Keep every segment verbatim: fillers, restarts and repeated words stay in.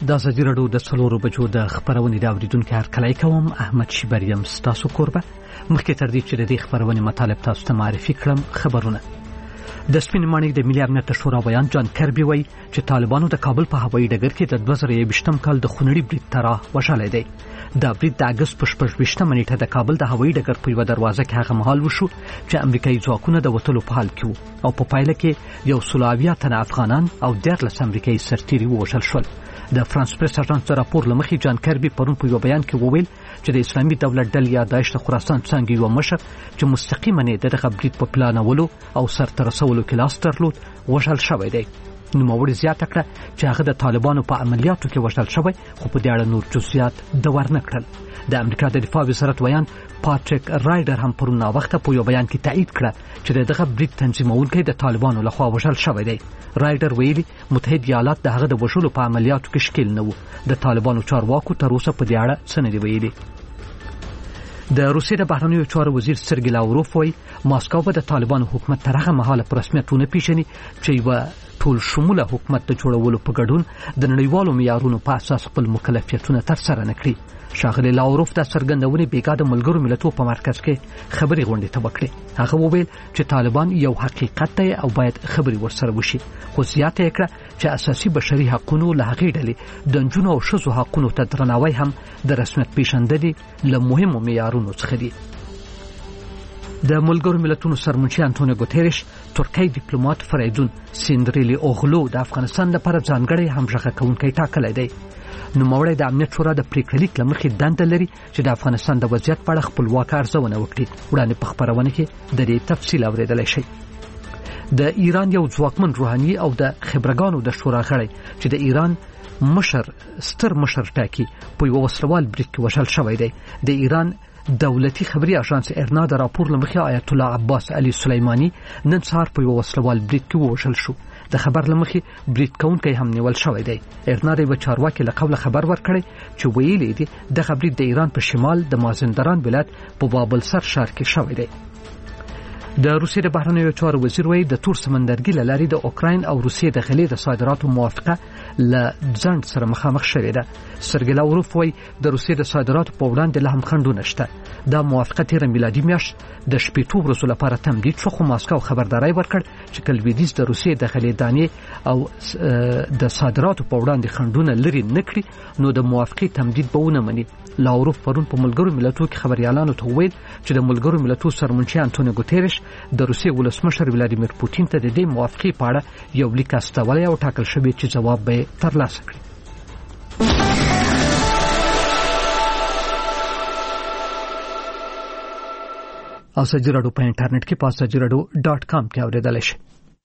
دا ازادي راډیو د څلورو بجو د خبرونې د اوریدونکو هرکلی کوم. احمد شیبریم ستاسو کوربه. مخکې تر دې چې د دې خبرونې مطالب تاسو ته معرفي کړم، خبرونه د سپین ماڼۍ د ملي امنیت شورا بیان جان کربي وایي چې طالبانو د کابل په هوایي ډګر کې د دوه زره یوویشتم کال د خونړي برید ترا وشالی دی. دا برید د اګست په شپږویشتمه نیټه د کابل د هوایي ډګر په یوه دروازه کې هغه مهال وشو چې امریکایي ځواکونه د وتلو په حال کې وو او په پایله کې یو سل اویا تنه افغانان او دیارلس امریکایي سرتیري ووژل شول. د فرانس پریس اژانس د راپور له مخې جان کربي پرون په یو بیان کې وویل چې د اسلامي دولت ډلې یا داعش د خراسان څانګې یو مشر چې مستقیما د دغه برید په پلانولو او سرته رسولو کې لاس درلود وژل شوی دی. نوموړي زیاته کړه چې هغه د طالبانو په عملیاتو کې وژل شوی، خو په دې اړه نور جزئیات د ورنه کړل. د امریکا د دفاع وزارت ویان پاتریک رایډر هم پرون ناوخته په یو بیان کې تایید کړه چې دغه برید تنظیمونکی د طالبانو لخوا وژل شوی دی. رایډر ویلي متحد ایالات د هغه د وژلو په عملیاتو کې شکیل نه وو. د طالبانو چارواکو تر اوسه په دې اړه څه نه دي ویلي. د روسیې د بهرنیو چارو وزیر سرګی لاوروف وایي ماسکو به د طالبانو حکومت تر هغه مهاله په رسمیت ونه پیژني چې یوه ټول شموله حکومت د جوړولو په ګډون د نړیوالو معیارونو په اساس خپل مکلفیتونه ترسره نه کړي. ښاغلی لاوروف د څرګندونې بیګا د ملګرو ملتونو په مرکز کې خبري غونډې ته وکړې. هغه وویل چې طالبان یو حقیقت دی او باید خبري ورسره وشي، خو زیاته یې کړه چې اساسي بشري حقوقو له هغې ډلې د نجونو او ښځو حقوقو ته درناوی هم د رسمیت پیژندنې له مهمو معیارونو څخه دی. د ملګرو ملتونو سرمنشي انټونیو ګوتریش ترکی ډیپلوماټ فریدون سیندریلی اوغلو د افغانستان لپاره ځانګړی همغږی کوونکی ټاکلی دی. نوموړی د امنیت شورا د پریکړه لیک له مخې دنده لري چې د افغانستان د وضعیت په اړه خپلواکه ارزونه وکړي. وړاندې په خبرونه کې د دې تفصیل اورېدلی شئ. د ایران یو ځواکمن روحاني او د خبرګانو د شورا غړی چې د ایران مشر ستر مشر ټاکي په یو وسلوال برید کې وژل شوی دی. د ایران دولتي خبري اژانس ارنا د راپور له مخې آیت الله عباس علي سلیمانی نن سهار په یو وسلوال برید کې وژل شو. د خبر له مخې برید کوونکی هم نیول شوی دی. ارنا د یوه چارواکي له قبله خبر ورکړی چې ویلي دي دغه برید د ایران په شمال د مازندران ولایت په بابل سر ښار کې شوی دی. د روسیې د بهرنیو چارو وزیر وایي د تور سمندرګي له لارې د اوکراین او روسیې د غلې د صادراتو موافقه له ځنډ سره مخامخ شوې ده. سرګی لاوروف وایي د روسیې د صادراتو په وړاندې لا هم خنډونه شته. دا موافقه تېره میلادي میاشت د شپېتو ورځو لپاره تمدید شو، خو ماسکو خبرداری ورکړ چې که لویدیځ د روسیې د غلې دانې او د صادراتو په وړاندې خنډونه لرې نه کړي نو د موافقې تمدید به ونه مني. لاوروف پرون په ملګرو ملتونو کې خبريالانو ته وویل چې د ملګرو ملتونو سرمنشي انټونیو ګوتریش د روسیې ولسمشر ولادیمیر پوتین ته د دې موافقې په اړه یو لیک استولی او ټاکل شوی چې جواب به ترلاسه کړي. ازادي راډیو په انټرنیټ کې په ازادي راډیو ډاټ کام کې اورېدلی شئ.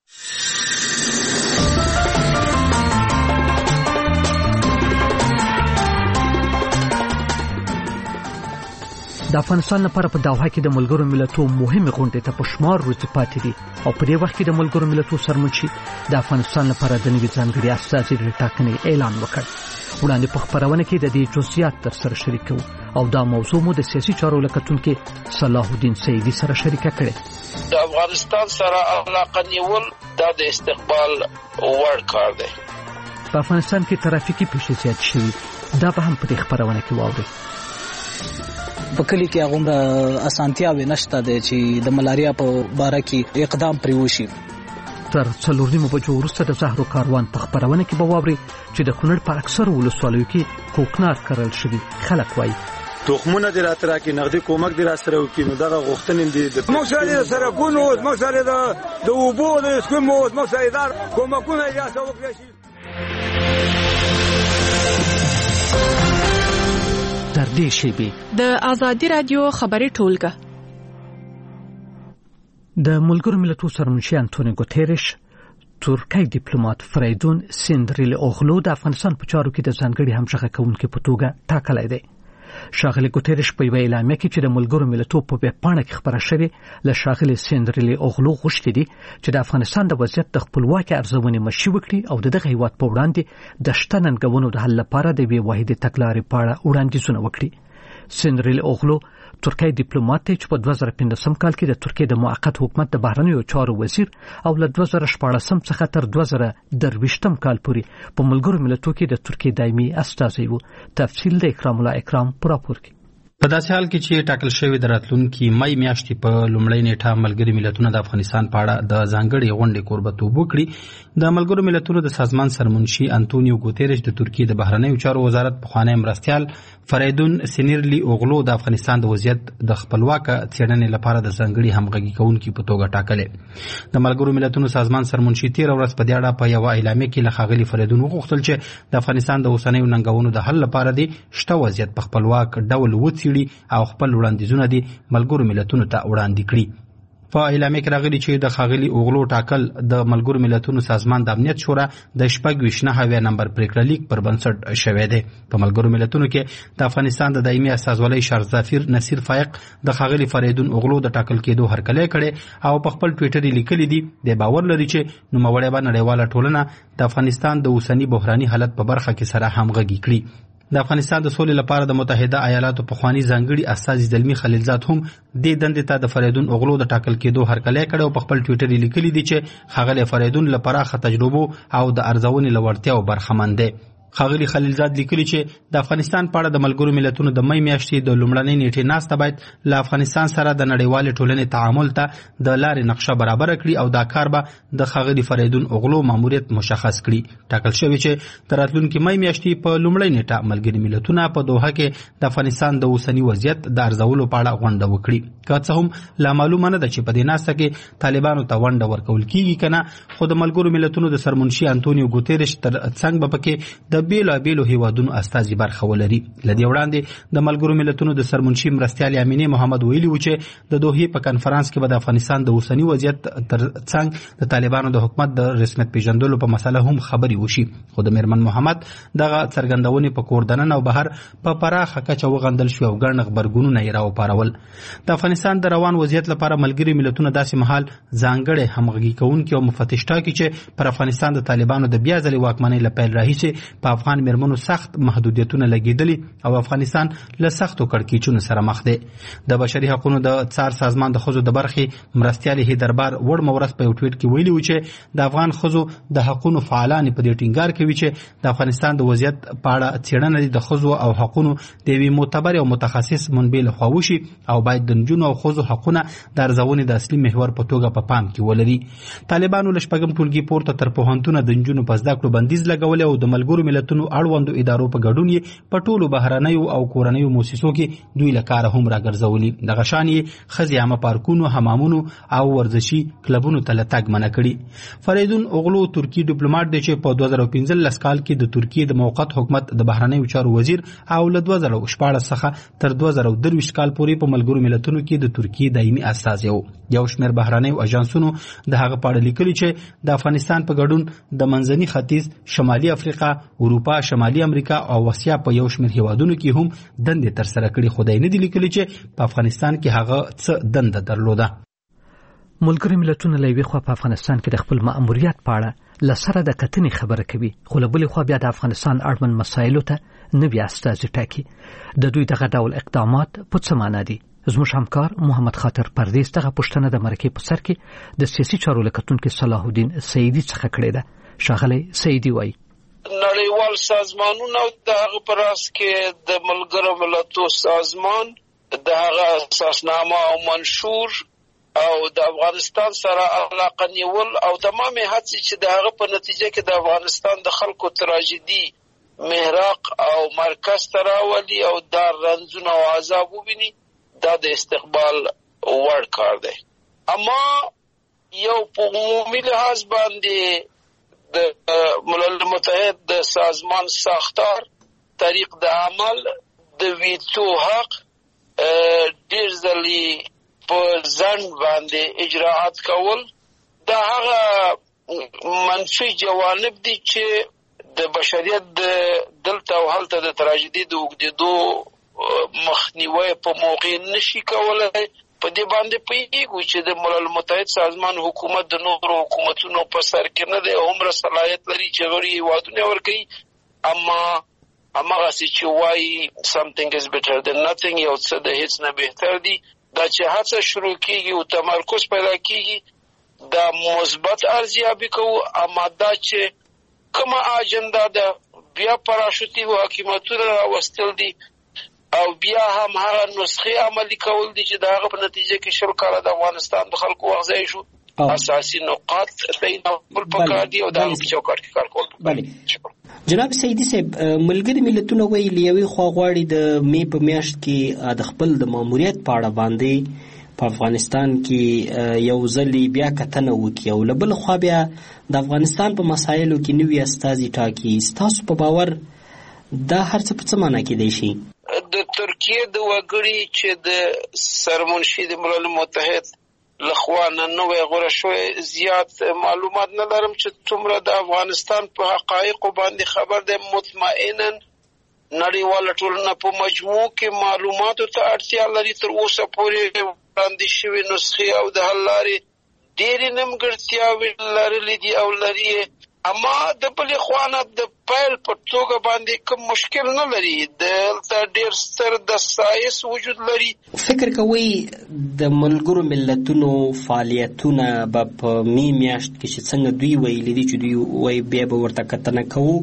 د افغانستان لپاره په دوحه کې د ملګرو ملتونو مهمه غونډه ته په شمار ورځې پاتې دي او په دې وخت کې د ملګرو ملتونو سرمنشي د افغانستان لپاره د نوي ځانګړي استازي د ټاکنې اعلان وکړ. وړاندې په خبرونه کې د دې جزئیات تر سره شریکو او دا موضوع مو د سیاسي چارو لکتونکو صلاح الدین سیدی سره شریکه کړې. د افغانستان سره علاقه نیول دا د استقبال وړ کار دی. په افغانستان کې ترافیکي پیښې زیات شوي، دا به هم په دې خبرونه کې واورئ. په کلی کې هغومره اسانتیاوې نشته دی چې د ملاریا په باره کې اقدام پرې وشي. تر څلور نیمو بجو وروسته د زهرو کاروان په خبرونه کې به واورئ چې د کونړ په اکثرو ولسوالیو کې کوکنار کرل شوي. خلک وایي تخمونه دې راته راکړي، نغدي کومک دې راسره وکړي، نو دغه غوښتنې دي. موږ سره د سړکونو اوس، موږ سره د اوبو د سکمو اوس، موږ سره د کومکونه اجازه وکړي شي. تر دې شیبې د ازادي رادیو خبري ټولګه د ملګرو ملتونو سرمنشي انټونیو ګوتریش ترکی ډیپلوماټ فریدون سیندریلی اوغلو د افغانستان په چارو کې د ځانګړي همغږي کوونکي په توګه ټاکلی دی. ښاغلی ګوتریش په یوه اعلامیه کې چې د ملګرو ملتونو په ویبپاڼه کې خبره شوې له ښاغلي سیندریلی اوغلو غوښتي دي چې د افغانستان د وضعیت د خپلواکۍ ارزونې مشي وکړي او د دغه هیواد په وړاندې د شته ننګونو د حل لپاره د یوې واحدې تګلارې په اړه وړاندیزونه وکړي. سینریل اوغلو ترکیه ډیپلوماټ دی چې په دوه زره پنځم کال کې د ترکیه د موقت حکومت د بهرنیو چارو وزیر او له دوه زره شپاړسم څخه تر دوه زره درویشتم کال پورې په ملګرو ملتونو کې د ترکیه دایمي استازی و. تفصیل د اکرام الله اکرام پر راپور کې. په داسې حال کې چې ټاکل شوی د راتلونکي مای میاشتې په لومړۍ نیټه ملګري ملتونه د افغانستان په اړه د ځانګړې غونډې کوربتوب وکړي. د ملګرو ملتونو د سازمان سرمنشي انټونیو ګوتریش د ترکیه د بهرنیو چارو وزارت پخوانی مرستیال فریدون سینیرلی اوغلو د افغانستان د وضعیت د خپلواکه څېړنې لپاره د ځانګړي همغږي کوونکي په توګه ټاکلې. د ملګرو ملتونو سازمان سرمنشي تیر ورځ په دې اړه په یوه اعلامیه کې له ښاغلي فریدون وغوښتل چې د افغانستان د اوسنیو ننګونو د حل لپاره د شته وضعیت په خپلواک ډول وڅېړي او خپل وړاندیزونه دي ملګرو ملتونو ته وړاندې کړي. په اعلامیه کې راغلي چې د ښاغلي اوغلو ټاکل د ملګرو ملتونو سازمان د امنیت شورا د شپږ ویشت نهه اویا نمبر پریکړه لیک پر بنسټ شوی دی. په ملګرو ملتونو کې د افغانستان د دایمي استازولۍ شهرزافیر نصیر فایق د ښاغلي فریدون اوغلو د ټاکل کېدو هرکلی کړی او په خپل ټویټر یې لیکلي دي د باور لري چې نوموړی به نړیواله ټولنه د افغانستان د اوسني بحراني حالت په برخه کې سره همغږي کړي. د افغانستان د سولې لپاره د متحده ایالاتو پخوانی ځانګړي استازي زلمي خلیلزاد هم د دندې ته د فریدون اوغلو د ټاکل کېدو هرکلی کړی او په خپل ټویټر یې لیکلي دي چې ښاغلی فریدون له پراخه تجربو او د ارزونې له وړتیاو برخمن دی. ښاغلي خلیلزاد لیکلي چې د افغانستان په اړه د ملګرو ملتونو د مای میاشتې د لومړنۍ نیټې ناسته باید له افغانستان سره د نړیوالې ټولنې تعامل ته د لارې نقشه برابره کړي او دا کار به د ښاغلي فریدون اوغلو ماموریت مشخص کړي. ټاکل شوی چې د راتلونکي مای میاشتې په لومړۍ نیټه ملګري ملتونه په دوحه کې د افغانستان د اوسني وضعیت د ارزولو په اړه غونډه وکړي. که څه هم لا معلومه نه ده چې په دې ناسته کې طالبانو ته ونډه ورکول کیږي که نه، خو د ملګرو ملتونو د سرمنشي انټونیو ګوتریش تر څنګ به پکې د بیلابیلو هیوادونو استازي برخه ولري. له دې وړاندې د ملګرو ملتونو د سرمنشي مرستیال امینې محمد ویلي و چې د دوحې په کنفرانس کې به د افغانستان د اوسني وضعیت تر څنګ د طالبانو د حکومت د رسمیت پیژندلو په مسله هم خبرې وشي. خو د میرمن محمد دغه څرګندونې په کور دننه او بهر په پراخه کچه وغندل شوې او ګڼ غبرګونونه یې راوپارول. د افغانستان د روان وضعیت لپاره ملګري ملتونه داسې مهال ځانګړی همغږي کوونکي او مفتش ټاکي چې پر افغانستان د طالبانو د بیا ځلې واکمنۍ له پیل راهیسې په افغان میرمنو سخت محدودیتونه لګېدلي او افغانستان له سختو کړکېچونو سره مخ دی. د بشري حقوقو د څار سازمان د ښځو د برخې مرستیالې هیدربار وړمه ورځ په یو ټویټ کې ویلي و چې د افغان ښځو د حقونو فعالان په دې ټینګار کوي چې د افغانستان د وضعیت په اړه څېړنه د ښځو او حقونو د یوې معتبرې او متخصص منبع لخوا وشي او باید د نجونو او ښځو حقونه د ارزونې د اصلي محور په توګه په پام کې ولري. طالبانو له شپږم ټولګي پورته تر پوهنتونه د نجونو په زده کړو بندیز لګولی او د ملګرو ملتونو اړوندو ادارو په ګډون یې په ټولو بهرنیو او کورنیو موسسو کې دوی له کاره هم راګرځولي. دغه شان یې ښځې عامه پارکونو، حمامونو او ورزشي کلبونو ته له تګ منع کړي. فریدون اوغلو ترکي ډیپلوماټ دی چې په دوه زره پنځلس کال کې د ترکیې د موقت حکومت د بهرنیو چارو وزیر او له دوه زره شپاړس څخه تر دوه زره درویشت کال پورې په ملګرو ملتونو کې د ترکیې دایمي استازی و. یو شمېر بهرنیو اجانسونو د هغه په اړه لیکلي چې د افغانستان په ګډون د منځني ختیځ، شمالي افریقا، اروپا، شمالي امریکا او اسیا په یو شمېر هیوادونو کې هم دندې ترسره کړي، خو دی نه دي لیکلي چې په افغانستان کې هغه څه دنده درلوده. ملګري ملتونه له یوې خوا په افغانستان کې د خپل مأموریت په اړه له سره د کتنې خبره کوي، خو له بلې خوا بیا د افغانستان اړوند مسایلو ته نوي استازي ټاکي. د دوی دغه ډول اقدامات په څه معنا دي؟ زموږ همکار محمد خاطر پردیس دغه پوښتنه د مرکې په سر کې د سیاسي چارو له کتونکي صلاح الدین سعیدي څخه کړې ده. ښاغلی سعیدي وایي نړیوال سازمانونه د هغه پر اس کې د ملګرو ملتونو سازمان د هغه اساسنامه او منشور او د افغانستان سره علاقه نیول او تمامه هڅې چې د هغه په نتیجه کې د افغانستان د خلکو تراژیدي محراق او مرکز تراولي او دار رنځونه او عذاب وبیني، دا د استقبال وړ کار دی. اما یو په عمومي لحاظ باندې د ملل متحد د سازمان ساختار، طریق د عمل، د ویتو حق ډیر ځلې په ځنډ باندې اجراعات کول، دا هغه منفي جوانب دي چې د بشریت دلته او هلته د تراژیدي د اوږدېدو مخنیوی په موقع نشي کولای. په دې باندې پوهیږو چې د ملل متحد سازمان حکومت د نورو حکومتونو په سر کې نه دی، عمر صلاحیت لري چې غړي هیوادونه ورکوي، اما امغه چې وایي something is better than nothing، یو څه د هیڅ نه بهتر دی. دا چې هڅه شروع کیږي او تمرکز پیدا کیږي دا مثبت ارزیابي کوو. اما دا چې کومه اجنډا ده بیا پراشوتي حکومتونه راوستل دي او بیا هم هغه نسخه عملي کول دي چې دا هغه په نتیجه کې شل کاله د افغانستان د خلکو وغځای شو. اساسي نقاط تعینول پکار دي او دا په چوکاټ کې کار کول. بله جناب سیدی صاحب، ملګري ملتونه وایي لیوي خوا غواړي د می په میاشت کې د خپل د ماموریت په اړه باندې په افغانستان کې یو ځلې بیا کتنه وکړي او له بل خوا بیا د افغانستان په مسایلو کې نوي استازي ټاکي. ستاسو په باور دا هر څه په څه معنی کېدای شي؟ د ترکیې د وګړي چې د سرمنشي د ملل متحد لخوا نن نوې غوړه شوې زیات معلومات نه لرم چې څومره د افغانستان په حقایقو باندې خبر ده. مطمئنا نړیواله ټولنه په مجموع کې معلوماتو ته اړتیا لري. تر اوسه پورې وړاندې شوې نسخې او د حل لارې ډېرې نیمګړتیاوې لرلې دي او لري. اما د بلې خوا نه د پیل په توګه باندې کوم مشکل نه لري. دلته ډېر ستر دستایس وجود لري. فکر کوئ د ملګرو ملتونو فعالیتونه به په می میاشت کې چې څنګه دوی ویلي دي چې دوی وایي بیا به ورته کتنه کوو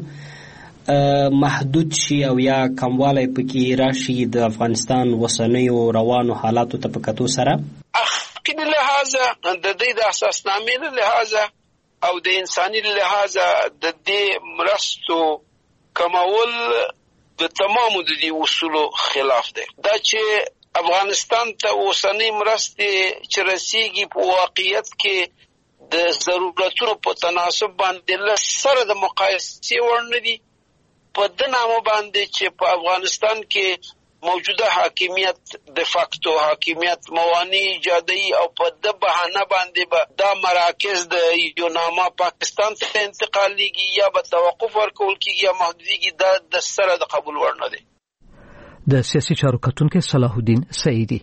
محدود شي او یا کموالی پکې راشي د افغانستان اوسنیو روانو حالاتو ته په کتو سره؟ عقیدې لحاظه د دې د اساسنامې له لحاظه او د انساني لحاظه د دې مرستو کمول د تمامو د دې اصولو خلاف دی. دا چې افغانستان ته اوسنۍ مرستې چې رسیږي په واقعیت کې د ضرورتونو په تناسب باندې له سره د مقایسې وړ نه دي. په دې نامه باندې چې په افغانستان کې موجوده حاکمیت د فاکتو حاکمیت موانع ایجادي او په د بهانه باندې به دا مراکز د یو نامه پاکستان ته انتقالېږي یا به توقف ورکول کېږي یا محدودېږي، دا د سره د قبول وړ نه دی. د سیاسي چارو کتونکي صلاح الدین سعیدي.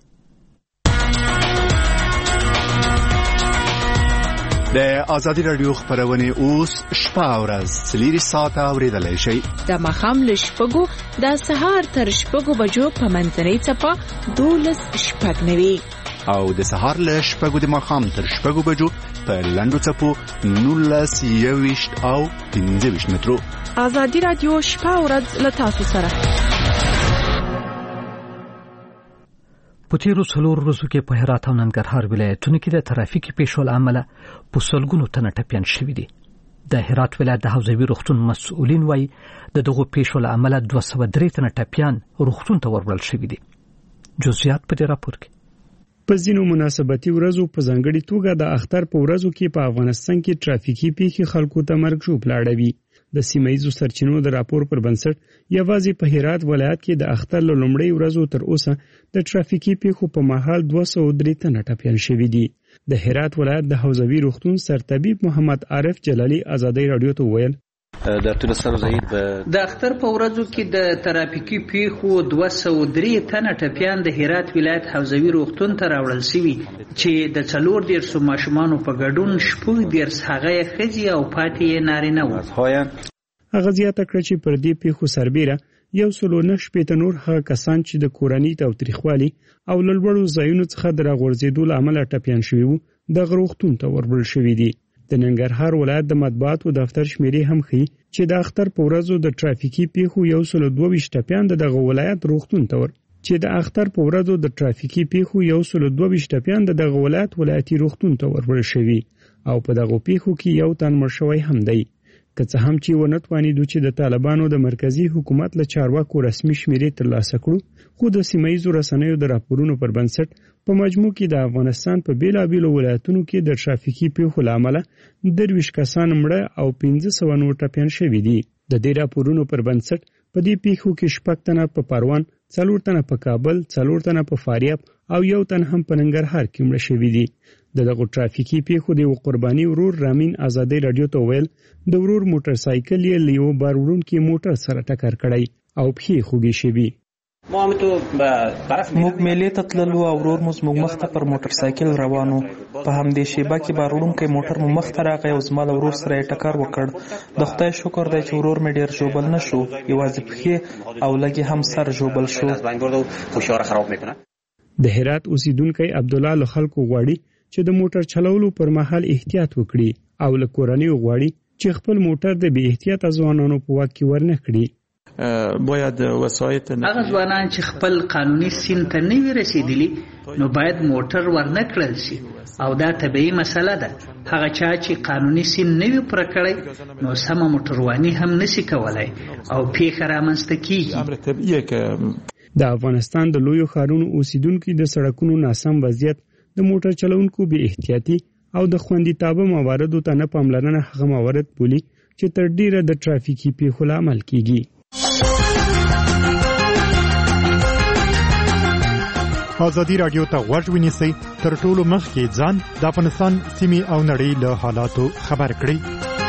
د آزادي رادیو خبرونه اوس شپه او ورځ څلور ساعته اوریدلای شئ. د ماښام له شپږو د سهار تر شپږو بجو په منځنۍ څپه دولس شپږ نوي او د سهار له شپږو د ماښام تر شپږو بجو په لنډو څپو نولس یوویشت او پنځه ویشت مترو. آزادي رادیو شپه او ورځ له تاسو سره. په تیرو څلورو ورځو کې په هرات او ننګرهار ولایتونو کې د ترافیکي پیښو له امله په سلګونو تنه ټپیان شوي دي. د هرات ولایت د حوزوي روغتون مسؤلین وایي د دغو پیښو له امله دوه سوه درې تنه ټپیان روغتون ته وروړل شوي دي. جزئیات په دې راپور کې. په ځینو مناسبتي ورځو په ځانګړي توګه د اختر په ورځو کې په افغانستان کې ترافیکي پیښې خلکو ته مرګ ژوبل لاړوي. د سیمایي سرچینو د راپور پر بنسټ یوازې په هرات ولایت کې د اختر له لومړۍ ورځو تر اوسه د ترافیکي پیښو په مهال دوه سوه درې تنه ټپیان شوي دي. د هرات ولایت د حوزوي روغتون سرطبیب محمد عارف جلالی آزادۍ رادیو ته وویل د تونسر زهید د اختر په ورځو کې د ترافیکي پیښو دوه سوه درې تنه ټپیان د هرات ولایت حوزوي روغتون ته راوړل شوي چې د څلور دیرشو ماشومانو په ګډون شپږ دیرش هغه ښځې او پاتې یې نارینه وو. هغه زیاته کړه چې پر دې پیښو سربیره یو سلو نه شپېته نور هغه کسان چې د کورنۍ تاوتریخوالي او له لوړو ځایونو څخه د راغورځېدو له امله ټپیان شوي وو دغه روغتون ته وروړل شوي دي. د ننګرهار ولایت د مطبوعاتو دفتر شمیرې هم ښیي چې د اختر په ورځو د ترافیکي پیښو یو سلو دوه ویشت ټپیان د دغه ولایت روغتون ته ور چې د اختر په ورځو د ترافیکي پیښو یو سلو دوه ویشت ټپیان د دغه ولایت ولایتي روغتون ته وروړل شوي او په دغه پیښو کې یو تن مړ شوی هم دی. که څه هم چې ونه توانېدو چې د طالبانو د مرکزی حکومت له چارواکو رسمي شمیرې ترلاسه کړو، خو د سیمایي رسنیو د راپورونو پر بنسټ په مجموع کې د افغانستان په بیلابیلو ولایتونو کې د ترافیکي پیښو له امله درویشت کسان مړه او پنځه سوه نور ټپیان شوي دي. د دې راپورونو پر بنسټ په دې پیښو کې شپږ تنه په پروان، څلور تنه په کابل، څلور تنه په فاریاب او یو تن هم په ننګرهار کې مړه شوي دي. د دغه ترافیکي پیښو د قرباني ورور رامین آزادۍ رادیو ته ویل د ورور موټر سایکل یې له یو بار وړونکي موټر سره ټکر کړی او پښې خوږې شوي. موږ میلې ته تللو او ورور مو زموږ مخ ته پر موټر سایکل روانو. په همدې شیبه کې باروړونکی موټر مو مخ ته راغی او زما له ورور سره یې ټکر وکړ. د خدای شکر دی چې ورور مې ډېر ژوبل نه شو، یوازې پښې او لږې هم سر ژوبل شو. د هرات اوسیدونکی عبدالله له خلکو غواړي چې د موټر چلولو پر مهال احتیاط وکړي او له کورنیو غواړي چې خپل موټر د بې احتیاطه ځوانانو په واک کې ورنه کړي. باید وسایط هغه ځوانان چې خپل قانوني سین ته نه وي رسیدلی نو باید موټر ورنه کړل شي او دا طبیعي مسله ده. هغه چا چې قانوني سین نه وي پوره کړی نو سمه موټرواني هم نشي کولای او پیښه رامنځته کیږي. د افغانستان د لویو ښارونو اوسیدونکو د سړکونو ناسم وضعیت، د موټر چلونکو بې احتیاطي او د خوندیتابه مواردو ته نه پاملرنه هغه موارد بولي چې تر ډیره د ترافیکي پیښو لامل کیږي. ازادي راډیو ته غوږ ونیسئ، تر ټولو مخکې ځان د افغانستان سیمې او نړۍ له حالاتو خبر کړئ.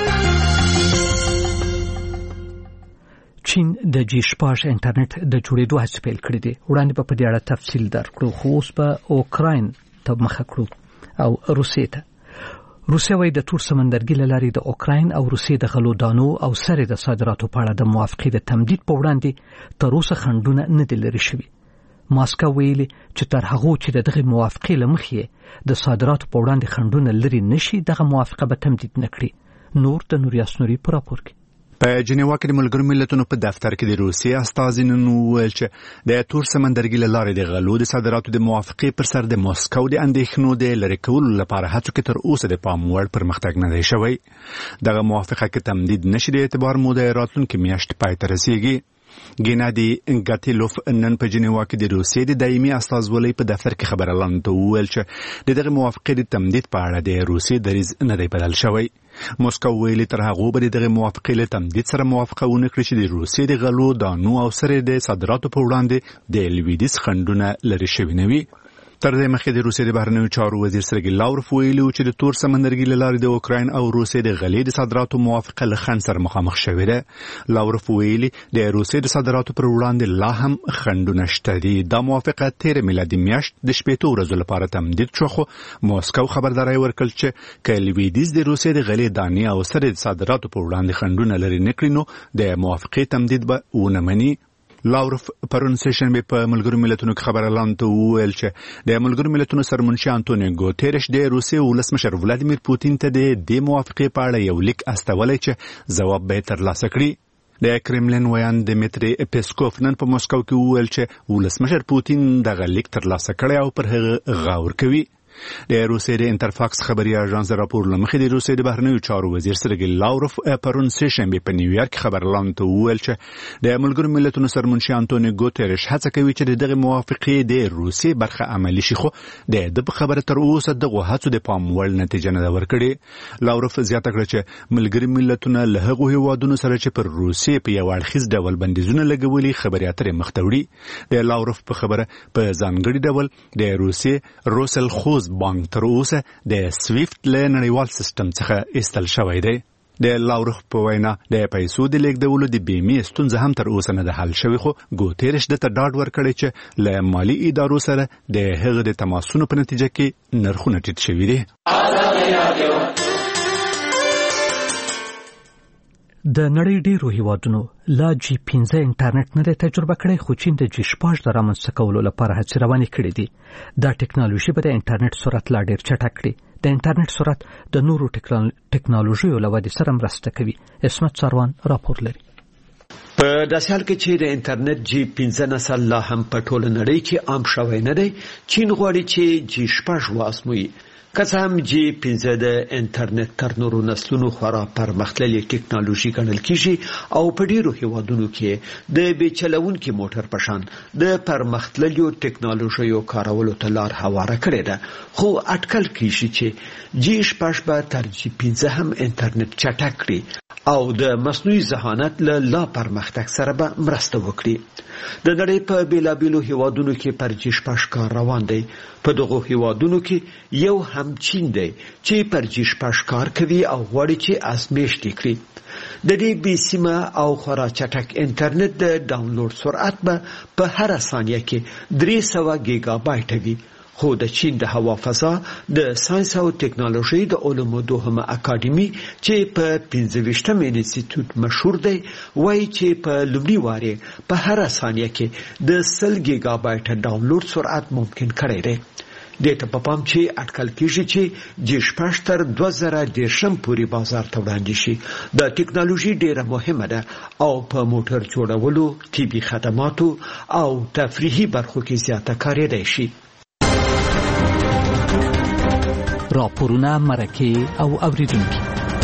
چین د جی شپږ انټرنیټ د جوړېدو هڅې پیل کړې دي. وړاندې په دې اړه تفصیل درکړو، خو اوس په اوکراین ته مخه کړو او روسیې ته. روسیه وايي د تور سمندرګي له لارې د اوکراین او روسیې د غلو دانو او سرې د صادراتو په اړه د موافقې د تمدید په وړاندې تر اوسه خنډونه نه دي لرې شوي. ماسکو ویلي چې تر هغه چې دغه موافقې له مخې د صادراتو په وړاندې خنډونه لري نشي، دغه موافقه به تمدید نکړي. نور د نور یاسنوري په راپور کې په جنیوا کې د ملګرو ملتونو په دفتر کې د روسیې استازي نن وویل چې د تور سمندرګي له لارې د غلو د صادراتو د موافقې پر سر د موسکو د اندېښنو د لرې کولو لپاره هڅو کې تر اوسه د پام وړ پرمختګ نه دی شوی. دغه موافقه کې تمدید نشي د اعتبار موده راتلونکي میاشتې پای ته رسیږي. ګینادي انګاتیلوف نن په جنیوا کې د روسیې د دایمي استازولۍ په دفتر کې خبرلاندو ته وویل چې دغه موافقې د تمدید په اړه د روسیې دریځ نه دی بدل شوی. موسکو ویلي تر هغه به دغه موافقې له تمدید سره موافقه ونه کړي چې د روسیې د غلو دانو او سرې د صادراتو په وړاندې د لویدیځ خنډونه لري شوي نه وي. تر دې مخکې د روسیې د بهرنیو چارو وزیر سرګی لاوروف ویلي چې د تور سمندرګي له لارې د اوکراین او روسیې د غلې د صادراتو موافقه له خنډ سره مخامخ شوې ده. لاوروف ویلي د روسیې د صادراتو پر وړاندې لا هم خنډونه شته دي. دا موافقه تیر میلادي میاشت د شپږ ورځې لپاره تمدید شو، خو موسکو خبرداري ورکړه چې که لویدیځ د روسیې د غلې دانې او سرې د صادراتو پر وړاندې خنډونه لري نه کړي نو د موافقې تمدید به ونه مني. لاوروف پرون سیشنبه په ملګرو ملتونو کې خبرلاندو ته وویل چې د ملګرو ملتونو سرمنشي انټونیو ګوتيرش د روسیې ولسمشر ولادیمیر پوتین ته د دې موافقې په اړه یو لیک استولی چې ځواب به ترلاسه کړي. د کرملین ویان دمیتری پیسکوف نن په موسکو کې وویل چې ولسمشر پوتین دغه لیک ترلاسه کړی او پر هغه غور کوي. د روسیې د انټرفاکس خبري اژانس راپور لمخې د روسیې د بهرنیو چارو وزیر سرګی لاوروف پرون سیشنبه په نیویارک خبرلاندو ته وویل چې د ملګرو ملتونو سرمنشي انټونیو ګوتيرش هڅه کوي چې دغه موافقې د روسیې برخه عملی شي، خو د د خبره تر اوسه دغه هڅو د پام وړ نتیجه نه ورکړي. لاوروف زیاته کړه چې ملګري ملتونه له هغو هیوادونو سره چې پر روسیې په یو اړخیز ډول بندیزونه لګولي خبري اترې مختوړي. د لاوروف په خبره په ځانګړي ډول د روسیې روسل خوز بانک تر اوسه د سویفت له نړیوال سیستم څخه ایستل شوی دی. د لاوروف په وینا د پیسو د لیږدولو د بیمې ستونزه هم تر اوسه نه ده حل شوې، خو ګوتيرش د ته ډاډ ورکړی چې له مالی ادارو سره د هغه د تماسونو په نتیجه کې نرخونه ټیټ شوي دي. د نړۍ ډیرو هیوادونو لا جی پنځه انټرنیټ نه تجربه کړی، خو چین د جی شپږ د رامنځته کولو لپاره هڅې روانې کړې دي. دا ټیکنالوژي به د انټرنیټ سرعت لا ډیر چټک کړي. د انټرنیټ سرعت د نورو ټیکنالوژیو له ودې سره مرسته کوي. اسمت سروان راپور لري. په داسې حال کې چې د انټرنیټ جی پنځه نسل لا هم په ټوله نړۍ کې عام شوی نه دی، چین غواړي چې جی شپږ وازموي. که څه هم جی پنځه د انټرنیټ تر نورو نسلونو خورا پرمختللې ټیکنالوژي ګڼل کیږي او په ډیرو هیوادونو کې د بې چلوونکي موټر په شان د پرمختللو ټیکنالوژیو کارولو ته لار هواره کړې ده، خو اټکل کیږي چې جی شپږ به تر جی پنځه هم انټرنیټ چټک کړي او د مصنوعي ذهانت له لا پرمختګ سره به مرسته وکړي. د نړۍ په بیلابیلو هیوادونو کې پرچی شپه ښکار روان دی. په دغو هیوادونو کې یو هم چین دی چې پرچی شپه ښکار کوي او غواړي چې ازمېښت یې کړي. د دې بې سیمه او خورا چټک انټرنیټ د ډاونلوډ سرعت به په هر ثانیه کې درې سوه ګیګا بایټ وي. خو د چین د هوا فضا د ساينس او ټکنالوژي د علومو دوهمه اکاډمي چې په پنځه ویشتم انسټیټیوټ مشهور دی وایي چې په لومړي واري په هر ثانیه کې د سل ګیګا بایټ ډاونلوډ سرعت ممکن کړی دی. د ته په پام چې اټکل کیږي چې جی شپږ تر دوه زره دېرشم پورې بازار ته وړاندې شي. د ټکنالوژي ډیره مهمه ده او په موټر جوړولو، طبي خدماتو او تفریحي برخو کې زیاته کارېدای شي. راپورونه، مرکې او اوریدونکي.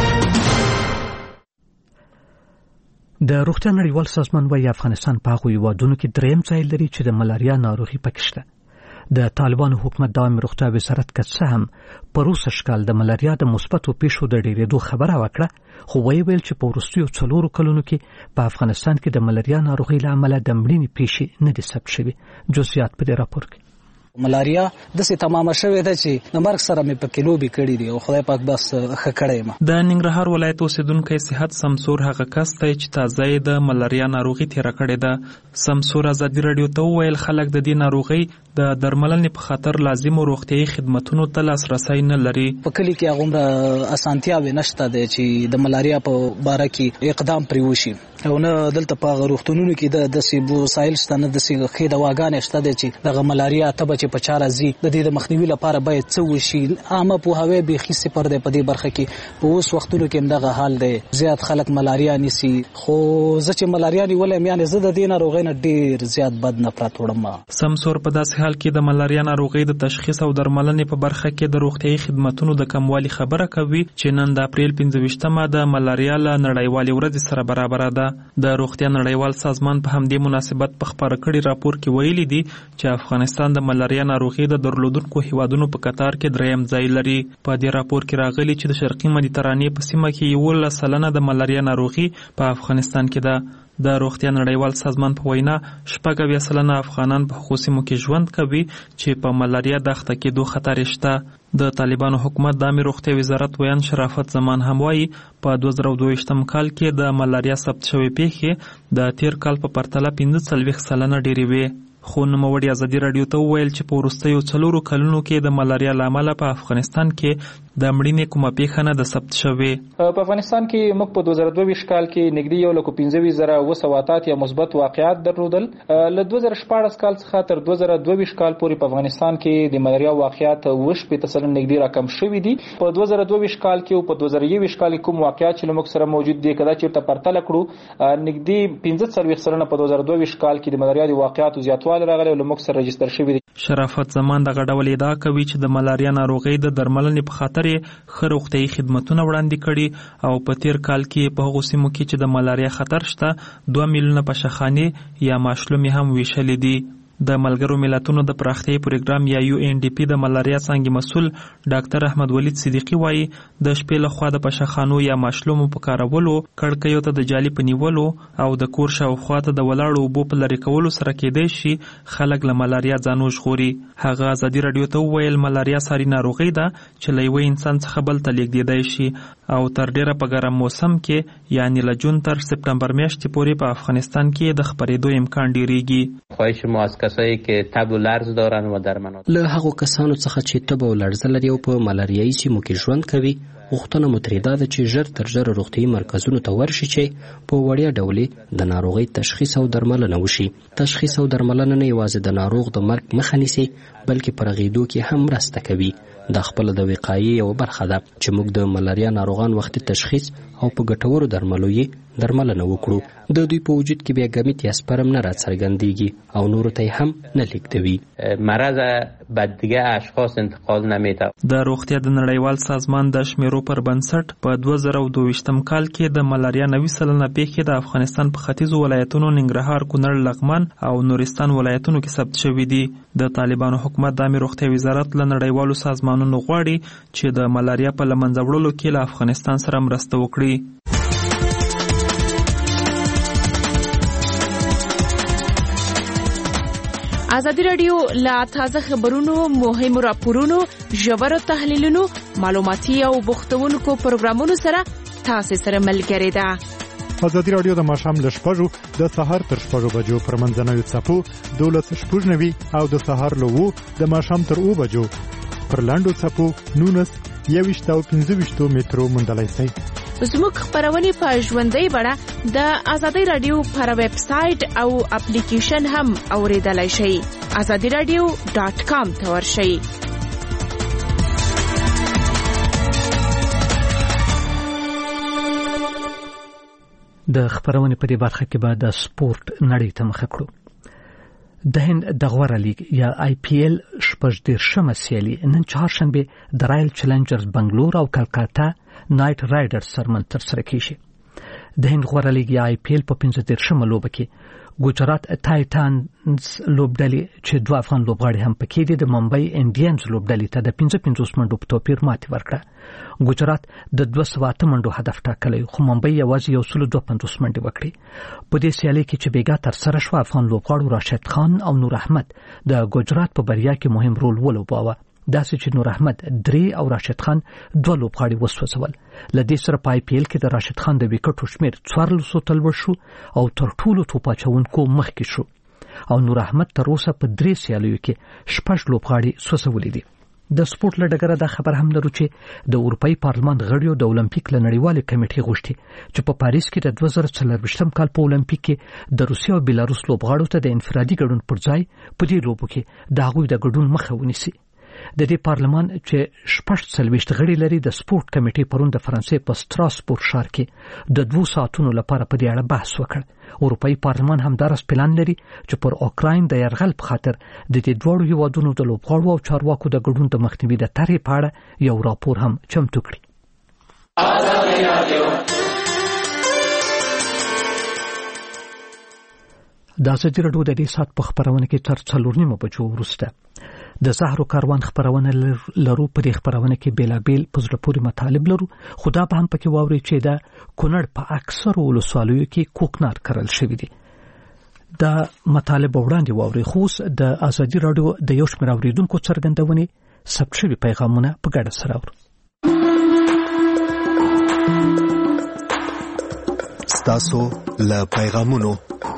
د روغتیا نړیوال سازمان وايي افغانستان په هغو هیوادونو کې دریم ځای لري چې د ملاریا ناروغي پکې شته. د طالبانو حکومت د عامه روغتیا وزارت که څه هم په روسه شکال د ملاریا د مثبتو پیښو د ډېرېدو خبره وکړه، خو ویې ویل چې په وروستیو څلورو کلونو کې په افغانستان کې د ملاریا ناروغۍ له امله د مړینې پیښې نه دي ثبت شوي. جزئیات په دې راپور کې. ملاریا داسې تمامه شوې ده چې د مرګ سره مې په کلوبې کړي دي او خدای پاک بس ښه کړی یم. د ننګرهار ولایت اوسیدونکی صحت سمسور هغه کس دی چې تازه یې د ملاریا ناروغي تېره کړې ده. سمسور ازادي راډیو ته وویل خلک د دې ناروغۍ د درملنې په خاطر لازمو روغتیایي خدمتونو ته لاسرسی نه لري. په کلي کې هغومره اسانتیاوې نشته دی چې د ملاریا په باره کې اقدام پرې وشي او نه دلته په هغه روغتونونو کې د داسې وسایل شته، نه داسې ښې دواګانې شته دی چې دغه ملاریا ته چې په چا راځي. د دې د مخنیوي لپاره باید څه وشي. عامه پوهاوی بیخي صفر دی په دې برخه کې. په اوس وختونو کې همدغه حال دی، زیات خلک ملاریا نیسي. خو زه چې ملاریا نیولې یم، یعنې زه د دې ناروغۍ نه ډېر زیات بد نفرت وړم. سمسور په داسې حال کې د ملاریا ناروغۍ د تشخیص او درملنې په برخه کې د روغتیایي خدماتو د کموالي خبره کوي چې نن د اپریل پنځه ویشتمه د ملاریا له نړیوالې ورځې سره برابره ده. د روغتیا نړیوال سازمان په همدې مناسبت په خپاره کړي راپور کې ویلي دي چې افغانستان د ملاریا ناروغۍ د درلودونکو هیوادونو په قطار کې دریم ځای لري. په دې راپور کې راغلي چې د شرقي مدیترانې په سیمه کې یولس سلنه د ملاریا ناروغي په افغانستان کې ده. د روغتیا نړیوال سازمان په وینا شپږ اویا سلنه افغانان په هغو سیمو کې ژوند کوي چې په ملاریا د اخته کېدو خطر شته. د طالبانو حکومت د عامه روغتیا وزارت ویان شرافت زمان هم وایي په دوه زره دوه ویشتم کال کې د ملاریا ثبت شوې پیښې د تیر کال په پرتله پنځه څلوېښت سلنه ډېرې وې. خو نوموړي ازادي راډیو ته وویل چې په وروستیو څلورو کلونو کې د ملاریا له امله په افغانستان کې د مړینې کومه پیښه نه ده ثبت شوې. په افغانستان کې موږ په دوه زره دوه ویشت کال کې نږدې یو لک پنځه ویشت زره اوه سوه اتیا مثبت واقعات درلودل. له دوه زره شپاړس کال څخه تر دوه زره دوه ویشت کال پورې په افغانستان کې د ملاریا واقعات اوه شپېته سلنه نږدې راکم شوي دي. په دوه زره دوه ویشت کال کې او په دوه زره یو ویشت کال کې کوم واقعات چې موږ سره موجود دي کله چې پرتله کړو نږدې پنځه څلوېښت سلنه په دوه زره دوه ویشت کال کې د ملاریا د واقعاتو زیاتوالی راغلی او موږ رجستر شوی دی. شرافت زمان دغه ډول ادعا کوي چې د ملاریا ناروغۍ د درملنې په خاطر ښه روغتیایي خدمتونه وړاندې کړي او په تیر کال کې په هغو سیمو کې چې د ملاریا خطر شته دوه میلیونه پشخانې یا ماشلومې هم ویشلې دي. د ملګرو ملتونو د پراختیايي پروګرام یا یو ان ډي پی د ملاریا څانګې مسؤل ډاکټر احمد ولید صدیقي وایي د شپې لخوا د پشخانو یا ماشلومو په کارولو، کړکیو ته د جالي په نیولو او د کور شاوخوا ته د ولاړو اوبو په لرې کولو سره کېدای شي خلک له ملاریا ځان وژغوري. هغه ازادي راډیو ته وویل ملاریا ساري ناروغي ده چې له یوه انسان څخه بل ته لیږدېدای شي او تر ډیره په ګرم موسم کې یعنی له جون تر سپتمبر میاشتې پورې په افغانستان کې د خپرېدو امکان ډیریږي. خواهش ما از کسایی که تب و لرز دارن و در مناطق له هغو کسانو څخه چې تب او لرزه لري او په ملاريایي سیمو کې ژوند کوي غوښتنه مو ترې دا ده چې ژر تر ژره روغتیایي مرکزونو ته ورشي چې په وړیا ډول د ناروغۍ تشخیص او درملنه وشي. تشخیص او درملنه نه یوازې د ناروغ د مرګ مخه نیسي بلکې په رغېدو کې هم مرسته کوي. دا خپل د وقایې یو برخه ده چې موږ د ملاریا ناروغان وختي تشخیص او په ګټورو درملو یې درملنه وکړو. د دوی په وجود کې بیا ګمیت یا سپرم نه راڅرګندېږي او نورو ته هم نه لیږدوي. مرض به دیگه اشخاص انتقال نمیده. د روغتیا د نړیوال سازمان د شمیرو پر بنسټ په دوه زره دوه ویشتم کال کې د ملاریا نوي سلنه پیښې د افغانستان په ختیځو ولایتونو ننګرهار، کونړ، لغمان او نورستان ولایتونو کې ثبت شوي دي. د طالبانو حکومت د عامه روغتیا وزارت له نړیوالو سازمانونو غواړي چې د ملاریا په له منځه وړلو کې له افغانستان سره مرسته وکړي. ازادي رادیو لا تازه خبرونو، مهمو راپورونو، ژورو تحلیلونو، معلوماتي او بوختونکو پروګرامونو سره تاسو سره ملګری ده. ازادي رادیو د ماښام له شپږو د سهار تر شپږو بجو پر منځنوي څپو دولس شپږ نوي او د سهار له اوو د ماښام تر اوو بجو پر لاندو څپو نونس یویشت او پنځه ویشتو مترو موندلی شئ. زموږ خپرونې په ژوندۍ بڼه د ازادي رادیو پر ویب سایټ او اپلیکیشن هم اوریدلای شئ. ازادي رادیو ډاټ کام ته ورشئ. د خبرونې په دې برخه کې به د سپورت نړۍ ته مخه کړو. د هند د غوره لیگ یا آی پی ایل شپږ دېرشمه سیالي نن چهارشنبه د رایل چیلنجرز بنگلور او کلکاتا نایټ رایډرز سره ترسره کیږي. د هند غوره لیگ یا آی پی ایل په پنځه دېرشمه لوبه کې ګجرات ټایټانز لوبډلې چې دوه افغان لوبغاړي هم پکې دي د ممبئی انډینز لوبډلې ته د پنځه پنځوس منډو په توپیر ماتې ورکړه. ګجرات د دوه سوه اته منډو هدف ټاکلی خو ممبئی یوازې یو سل دوه پنځوس منډې وکړې. په دې سیالۍ کې چې بیګا ترسره شوه افغان لوبغاړو راشد خان او نور احمد د ګجرات په بریا کې مهم رول ولوباوه. داسې چې نور احمد درې او راشد خان دوه لوبغاړي وسوځول. له دې سره په آی پی ایل کې د راشد خان د وکټو شمېر څوارلسو ته لوړ شو او تر ټولو توپ اچوونکو مخکې شو او نور احمد تر اوسه په درې سیالیو کې شپږ لوبغاړي سوځولي دي. د سپورت له ډګره دا خبر هم لرو چې د اروپאי پارلمان غړیو د اولمپیک له نړیوالې کمیټې غوښتي چې په پاریس کې د دوه زره څلرویشتم کال په اولمپیک کې د روسیې او بیلاروس لوبغاړو ته د انفرادي ګډون پر ځای په دې لوبو کې د هغوی د ګډون مخه ونیسي. د دې پارلمان چې شپږ څلوېښت غړي لري د سپورت کمیټې پرون د فرانسې په ستراسبورګ ښار کې د دوه ساعتونو لپاره په دې اړه بحث وکړ. اروپאי پارلمان همدارس پلان لري چې پر اوکراین د یرغل په خاطر د دې دوړو هیوادونو د لوبغاړو او چارواکو د ګډون د مخنیوي د طرحې په اړه یو راپور هم چمتو کړي. د ازادي رادیو د دې سات په خبرونه کې تر څلور نیمو بجو وروسته د زهرو کاروان خبرونه لرو. په دې خبرونه کې بیلابیل په زړه پورې مطالب لرو خو دا به هم پکې واوري چې د کونړ په اکثرو ولسوالیو کې کوکنار کرل شوی دی. دا مطالب وړاندې واوري خو د ازادي رادیو د یو شمېر اوریدونکو څرګندونې ثبت شوي پیغامونه په ګډه سره اورو. ستاسو له پیغامونو.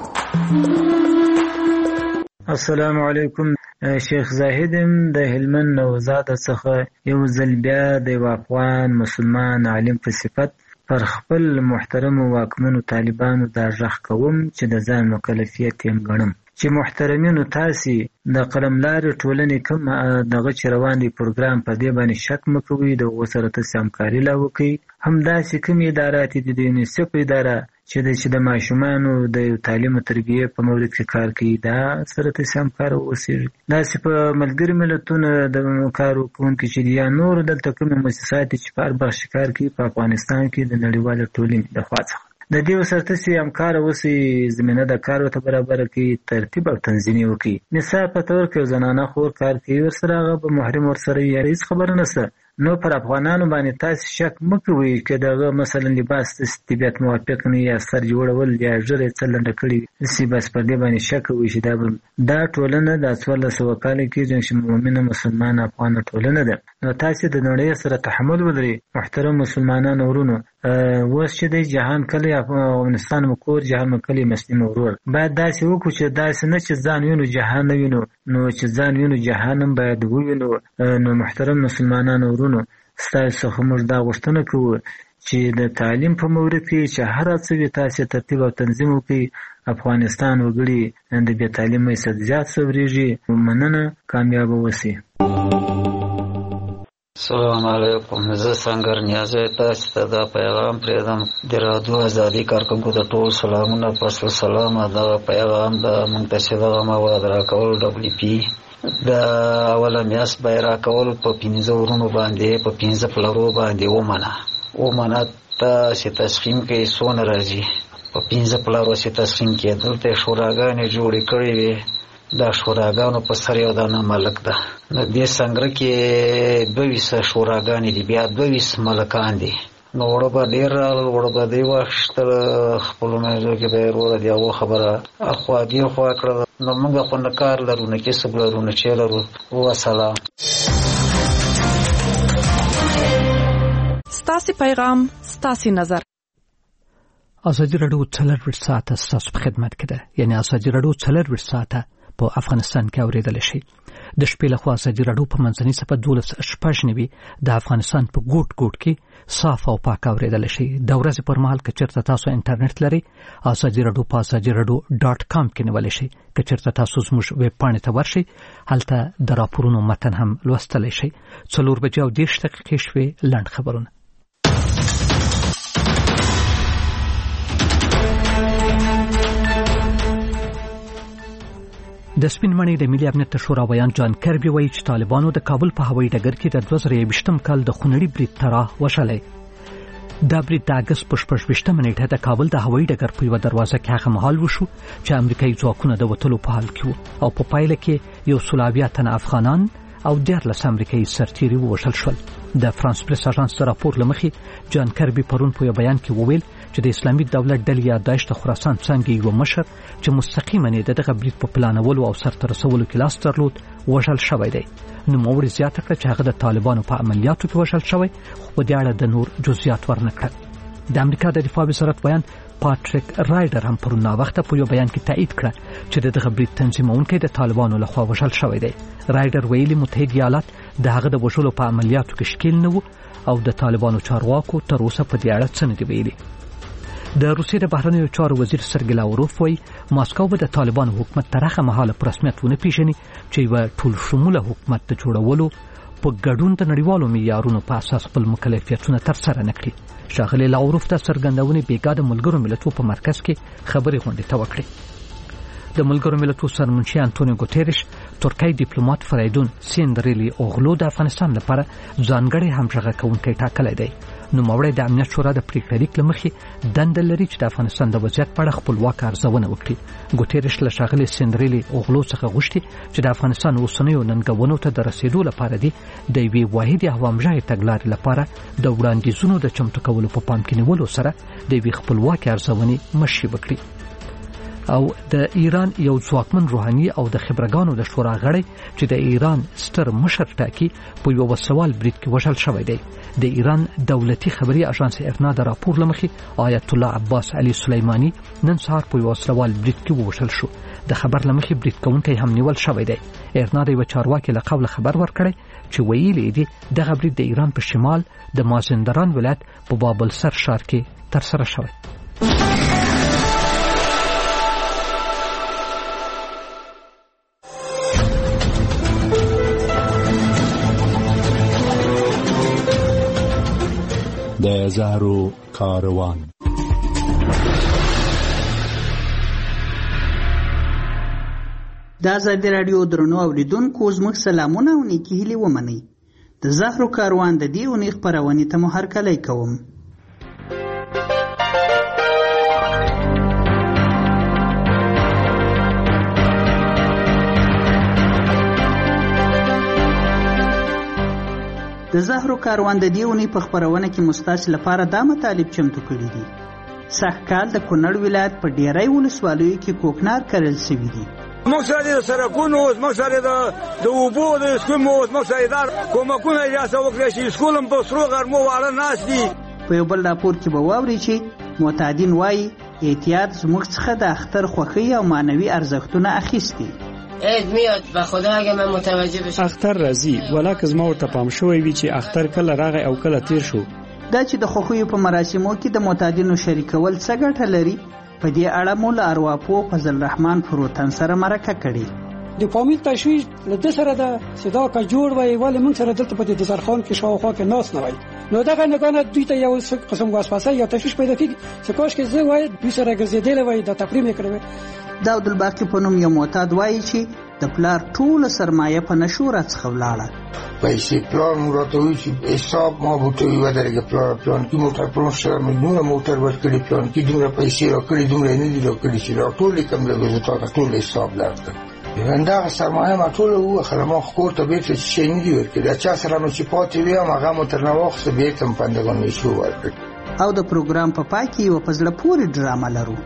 السلام علیکم. شیخ زاهدم د هلمند نوزاد څخه یو ځل بیا د افغان مسلمان عالم په صفت پر خپل محترم واکمنو طالبانو دا ژغ کوم چې د ځان مکلفیت یې ګڼم چې محترمینو تاسې د قلملارې ټولنې کوم دغه چې روان دی پروګرام په دې باندې شک مه کوئ د هغو سره تاسې همکاري لا وکئ. همداسې کوم ادارات دي د یونیسف اداره چې د چې د ماشومانو د تعلیم او تربیې په مورد کې کار کوي دا سره تاسې همکاره واوسئ. داسې په ملګري ملتونو د کار کوونکي چې دي یا نور دلته کومې مؤسسات دي چې په هر بخش کار کوي په افغانستان کې د نړیوالې ټولنې د خوا څخه د دې سره تاسې همکاره اوسئ. زمینه د کار ورته برابره کړي، ترتیب او تنظیم یې وکړي. مثال په طور کې یو زنانه خور کار کوي ورسره هغه به محرم ورسره وي یا هېڅ خبره نشته نو پر افغانانو باندې تاسې شک مه کوئ که دغه مثلا لباس د طبیعت موافق نه یا سر جوړول یا ژر یې څه لنډه کړي داسې بس پر دې باندې شک کوئ چې دا به دا ټولنه دا څوارلس سوه کاله کېږي چې مؤمنه مسلمان افغانه ټولنه ده نو تاسې د نړۍ سره تحمل ولرئ. محترم مسلمانانو ورونو اوس چې دی جهان کلی افغانستان مو کور جهان مو کلی مسلم ورور باید داسې وکړو چې داسې نه چې ځان وینو جهان نه وینو نو چې ځان وینو جهان هم باید ووینو. نو محترم مسلمانانو ورونو ستاسو څخه موږ دا غوښتنه کوو چې د تعلیم په مورد کې چې هر څه وي تاسې ترتیب او تنظیم وکړئ. افغانستان وګړي د بې تعلیمۍ څخه زیات سوریږي. مننه، کامیابه اوسئ. السلام علیکم. زه سنگر نیازی تاسو ته دا پیغام پرېږدم د رادیو ازادي کارکوونکو ته ټول سلامونه. پس له سلامه دغه پیغام د موږ ته چې دغه مواد راکول ډبلي پي د اوله میاشت به یې راکول په پنځه ورونو باندې په پنځه پلرو باندې ومنه ومنه ته چې تسخیم کوي څونه راځي په پنځه پلرو چې تسخیم کوي. دلته یې شوراګانې جوړې کړې وې. دا شوراګانو په سر یو دانه ملک ده. د دې سنګره کې دوه ویسه شوراګانې دي بیا دوه ویسه ملکان دي. نو وړه به ډېر راغلل، وړه به دی واخیستل، خپلو منځو کې به یې وروره د هغو خبره اخوا دې خوا کړله. نو موږ خو نه کار لرو، نه کسب لرو، نه چې لرو. وسلام. ستاسې پیغام، ستاسې نظر. ازادي راډیو څلرویشت ساعته ستاسو په خدمت کې ده. یعنی ازادي راډیو څلرویشت ساعته په افغانستان کې اورېدلی شي. د شپې لخوا ازادي راډیو په منځنۍ صفحه دولس شپږ نوي د افغانستان په ګوټ ګوټ کې صاف او پاک اورېدلی شي. د ورځې پر مهال که چېرته تاسو انټرنیټ لرئ، ازادي راډیو په ازادي راډیو ډاټ کام کې نیولی شئ. که چېرته تاسو زموږ ویب پاڼې ته ورشئ، هلته د راپورونو متن هم لوستلی شئ. څلور بجې او دېرش دقیقې شوې. لنډ خبرونه. د سپین ماڼۍ د ملي امنیت شورا ویان جان کربي وایي چې طالبانو د کابل په هوایي ډګر کې د دوه زره یوویشتم کال د خونړي برید تراه وشلی. دا برید د اګست په شپږ ویشتمه نیټه د کابل د هوایي ډګر په یوه دروازه کې هغه مهال وشو چې امریکایي ځواکونه د وتلو په حال کې وو او په پایله کې یو سل اویا تنه افغانان او دیارلس امریکایي سرتیري ووژل شول. د فرانس پریس اژانس د راپور له مخې جان کربي پرون په یو بیان کې وویل چې د اسلامي دولت ډلې یا داعش د خراسان څانګې یو مشر چې مستقیما د دغه برید په پلانولو او سرته رسولو کې لاس درلود وژل شوی دی. نوموړي زیاته کړه چې هغه د طالبانو په عملیاتو کې وژل شوی، خو په دې اړه د نور جزئیات ورنه کړل. د امریکا د دفاع وزارت بیان پاتریک رایډر هم پرون ناوخته په یو بیان کې تایید کړه چې دغه برید تنظیمونکی د طالبانو لخوا وژل شوی دی. رایډر ویلي متحد ایالات د هغه د وژلو په عملیاتو کې شکیل نه و او د طالبانو چارواکو تر اوسه په دې اړه څه نه دي ویلي. د روسیې د بهرنیو چارو وزیر سرګی لاوروف وایي ماسکو به د طالبانو حکومت تر هغه مهاله په رسمیت ونه پیژني چې یوه ټول شموله حکومت د جوړولو په ګډون د نړیوالو معیارونو په اساس خپل مکلفیتونه ترسره نه کړي. ښاغلي لاوروف د څرګندونې بېګا د ملګرو ملتونو په مرکز کې خبرې غونډې ته وکړې. د ملګرو ملتونو سرمنشي انټونیو ګوتيرش ترکی ډیپلوماټ فریدون سیندریلی اوغلو د افغانستان لپاره ځانګړی همغږی کوونکی ټاکلی دی. نوموړی د امنیت شورا د پریکړې لیک له مخې دنده لري چې د افغانستان د وضعیت په اړه خپلواک ارزونه وکړي. ګوتيرش له ښاغلي سیندریلی اوغلو څخه غوښتي چې د افغانستان اوسنیو ننګونو ته د رسیدو لپاره دي د یوې واحدې او همغږې تګلارې لپاره د وړاندیزونو د چمتو کولو په پام کې نیولو سره د یوې خپلواکې ارزونې مشري وکړي. او د ایران یو ځواکمن روحاني او د خبرګانو د شورا غړی چې د ایران ستر مشر ټاکي په یو وسوال برید کې وژل شوی دی. د ایران دولتي خبري اژانس ارنا د راپور لمخې آیت الله عباس علي سلیمانی نن سهار په یو وسوال برید کې وژل شو. د خبر لمخې برید کوونکی هم نیول شوی دی. ارنا د یو چارواکي له قوله خبر ورکړی چې ویلي دی دغه برید د ایران په شمال د مازندران ولایت په بابل سر ښار کې ترسره شوی. د زهرو کاروان. د ازادي راډیو درنو اوریدونکو زموږ سلامونه او نیکې هیلې ومنئ. د زهرو کاروان د دې اونۍ خپرونې ته مو هرکلی کوم. د زهرو کاروان د دې اونۍ په خپرونه کې مستاسو لپاره دا مطالب چمتو کړي دي. سږکال د کونړ ولایت په ډیری ولسوالیو کې کوکنار کرل شوي دي. موږ سره د سړکونو، موږ سره د اوبو د سکمو، موږ سره د کومکونه اجازه وکړي چې سکول هم په سرو غرمو واړه ناست دي. په یو بل راپور کې به واورئ چې معتادین وایي احتیاط زموږ څخه د اختر خوښۍ او معنوي ارزښتونه اخیستي. عید میاد به خدا اگه من متوجه بشم. اختر راځي، ولاکه زما ورته پام شوی وي چې اختر کله راغی او کله تیر شو. دا چې د خوښیو په مراسمو کې د معتادینو شریکول څه ګټه لري، په دې اړه مو له ارواپوه فضل الرحمن فروتن سره مرکه کړې. د فامیل تشویش له دې سره د صدا کا جوړ وای ولې موږ سره دلته په دې دسترخوان کې شاوخوا کې ناس نه وای. نو دغه نگانه دوی ته یو قسم واسپاسه یا تشویش پیدا کیږي چې کاش کې زه وای دوی سره ګرځېدل وای د تفریح میکړم. دا عبدالباقی په نوم یو معتاد وایي چې د پلار ټوله سرمایه په نشو راڅخه ولاړه. پیسې پلان راته وایي چې حساب ما بوته وي ودرېږه پلار پلان کې موټر پلان سره مې دومره موټر ورکړي پلان کې دومره پیسې راکړي دومره نه دي راکړي چې راټولې کم لږه زه تا ته ټول حساب درکړم. دا سرمایه ما ټول و خلما خور ته بیرته شي نه دی ورکړي دا چا سره مې چې پاتې وي هغه مو تر نو وخت بیرته پندګون نشو ورکړي. او د پروګرام په پای کې یو پزړه پورې ډرامه لرو.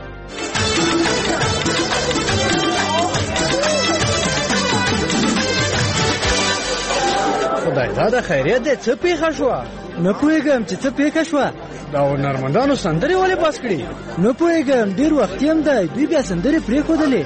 خدای دا د خیریت دې څه پیښه شوه؟ نه پوهېږم چې څه پیښه شوه. دا هنرمندانو سندرې ولې بس کړي؟ نه پوهېږم ډېر وخت هم دی دوی بیا سندرې پرېښودلې.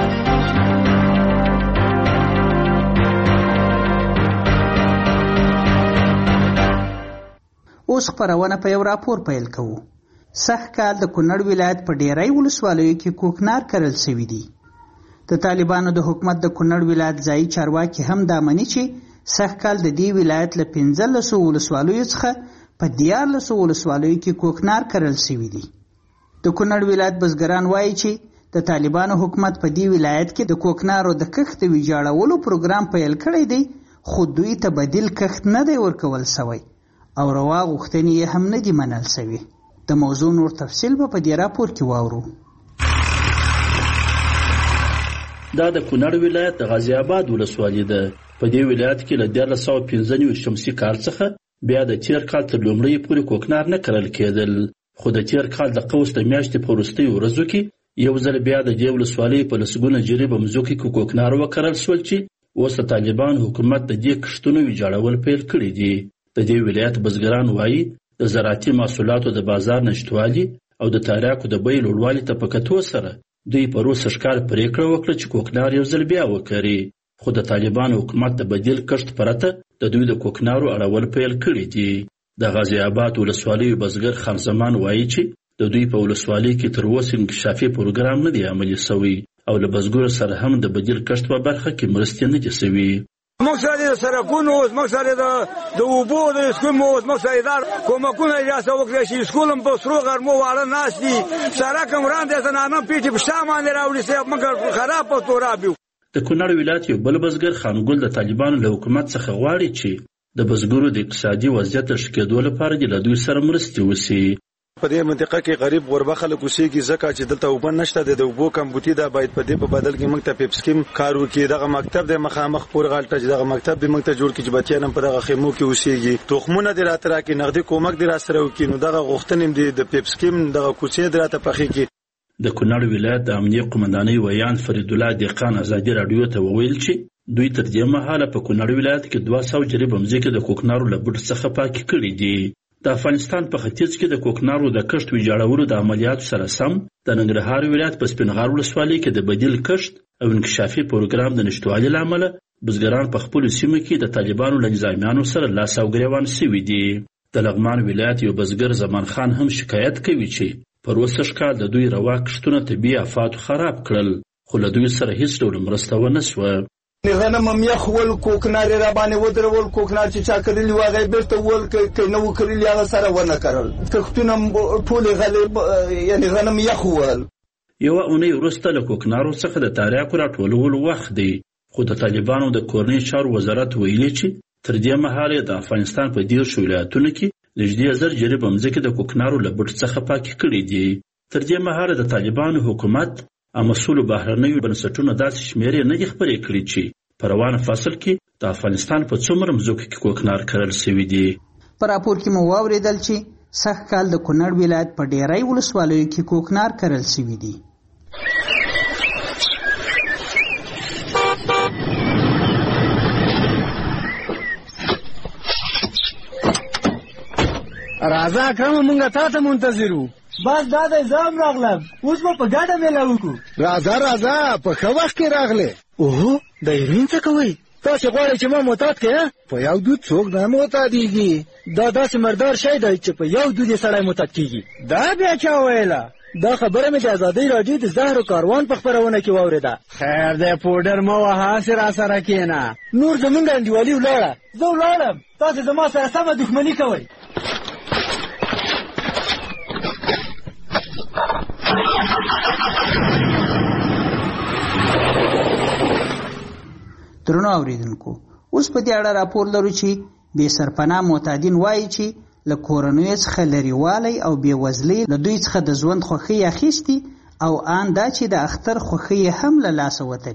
اوس خپرونه په یو راپور پیل کوو. سږ کال د کونړ ولایت په ډیری ولسوالیو کې کوکنار کرل شوي دي. د طالبانو د حکومت د کونړ ولایت ځایي چارواکي هم دا مني چې سږ کال د دې ولایت له پنځلسو ولسوالیو څخه په دیارلسو ولسوالیو کې کوکنار کرل شوي دي. د کونړ ولایت بزګران وایي چې د طالبانو حکومت په دې ولایت کې د کوکنارو د کښت ویجاړولو پروګرام پیل کړی دی، خو دوی ته بدیل کښت نه دی ورکول شوی او روا غوښتنې یې هم نه دي منل شوي. د موضوع نور تفصیل به په دې راپور کې واورو. دا د کونړ ولایت د غازی آباد ولسوالي ده. په دې ولایت کې له دیارلس سوه پنځه نوي شمسي کال څخه بیا د تیر کال تر لومړۍ پورې کوکنار نه کرل کېدل، خو د تیر کال د قوس د میاشتې په وروستیو ورځو کې یو ځل بیا د دې ولسوالۍ په لسګونه جریبه مځکو کې کوکنار وکرل شول چې اوس د طالبانو حکومت د دې کښتونو ویجاړول پیل کړي دي. د دې ولایت بزګران وایي د زراعتي محصولاتو د بازار نشتوالي او د تاریاکو د بیې لوړوالي ته په کتو سره دوی پرون سږکال پرېکړه وکړه چې کوکنار یو ځل بیا وکري، خو د طالبانو حکومت د بدیل کښت پرته د دوی د کوکنارو اړول پیل کړي دي. د غازی آباد ولسوالۍ بزګر خان زمان وایي چې د دوی په ولسوالۍ کې تر اوسه انکشافي پروګرام نه دی عملي شوی او له بزګرو سره هم د بدیل کښت په برخه کې مرستې نه دي شوي. موږ سره د سرکونو اوس موږ سره د د اوبو د سکول اوس موږ سره ادار کومکونه اجازه وکړي چې سکولم په سرو غرمو واړه ناس دي سره کوم وړاندې زنانه پیټي په شامل راوړي چې موږ خراب په تورابیو. د کونړ ولایت یو بل بزګر خانګل د طالبانو له حکومت څخه غواړي چې د بزګرو د اقتصادي وضعیت ښه کېدو لپاره د له دوی سره مرستې وشي. په دې منطقه کې غریب غربه خلک اوسېږي ځکه چې دلته اوبه نشته د اوبو کمبوتي دا باید په دې په بدل کې موږ ته پیپ سکیم کار وکړي. دغه مکتب د مخامخ پور غالټه چې دغه مکتب به موږ ته جوړ کړي چې بچیان هم په دغه خیمو کې اوسېږي. تخمونه د راته راکړي، نغدي کومک د را سره وکړي، نو دغه غوښتنې د پیپ سکیم دغه کوڅې د راته پخې کړي. د کونړ ولایت د امنیه قومندانۍ ویان فرید الله دهقان ازادي راډیو ته وویل چې دوی تر دې مهاله په کونړ ولایت کې دوه سوه جریبه مځکې د کوکنارو له بوټ څخه پاکې کړي دي. د افغانستان په ختیځ کې د کوکنارو د کښت ویجاړولو د عملیاتو سره سم د ننګرهار ولایت په سپینغار ولسوالۍ کې د بدیل کښت او انکشافي پروګرام د نشتوالي له امله بزګران په خپلو سیمو کې د طالبانو له نظامیانو سره لاس او ګریوان سوي دي. د لغمان ولایت یو بزګر زمان خان هم شکایت کوي چې پر اوسه کال د دوی روا کښتونه طبیعي آفاتو خراب کړل، خو له دوی سره هیڅ ډول مرسته ونه سوه. غنم هم یخ ول کوکنار را باندې ودرول، کوکنار چې چا کړلی و هغه بیرته ول که نه و کړلی هغه سره ونه کړل، کښتونه ټول غلې یعنی غنم یخ ول. یوه اونۍ وروسته له کوکنارو څخه د تاریاکو راټولولو وخت دی، خو د طالبانو د کورنۍ چارو وزارت ویلي چې تر دې مهاله د افغانستان په دېرشو ولایتونو کې نږدې زر جریبه مځکې د کوکنارو له بوټ څخه پاکې کړي دي. تر دې مهاله د طالبانو حکومت او مسؤلو بهرنیو بنسټونو داسې شمېرې نه دي خپرې کړي چې په روانه فصل کې د افغانستان په څومره مځکو کې کوکنار کرل شوي دي. په راپور کې مو واورېدل چې سږ کال د کونړ ولایت په ډیری ولسوالیو کې کوکنار کرل شوي دي. راځه اکرمه مونږ تا ته منتظر وو. بس دا دی زه هم راغلم، اوس به په ګډه میله وکړو. راځه راځه په ښه وخت کې راغلې. اوهو د هیروین څه کوئ؟ تاسې غواړئ چې ما معتاد کړې؟ په یو دود څوک نه معتادېږي. دا داسې مردار شی دی چې په یو دود یې سړی معتاد کېږي. دا بیا چا ویله؟ دا خبره مې د ازادۍ راډیو د زهرو کاروان په خپرونه کې واورېده. خیر دی پوډر مه وهه، هسې را سره کښېنه. نور زمونږ انډیوالي ولاړه. زه ولاړم، تاسې زما سره سمه دښمني کوئ. درنو اوریدونکو، اوس په دې اړه راپور لرو چې بې سرپناه معتادین وایي چې له کورنیو څخه لرېوالی او بېوزلۍ له دوی څخه د ژوند خوښۍ اخیستي او آن دا چې د اختر خوښۍ هم له لاسه وتلې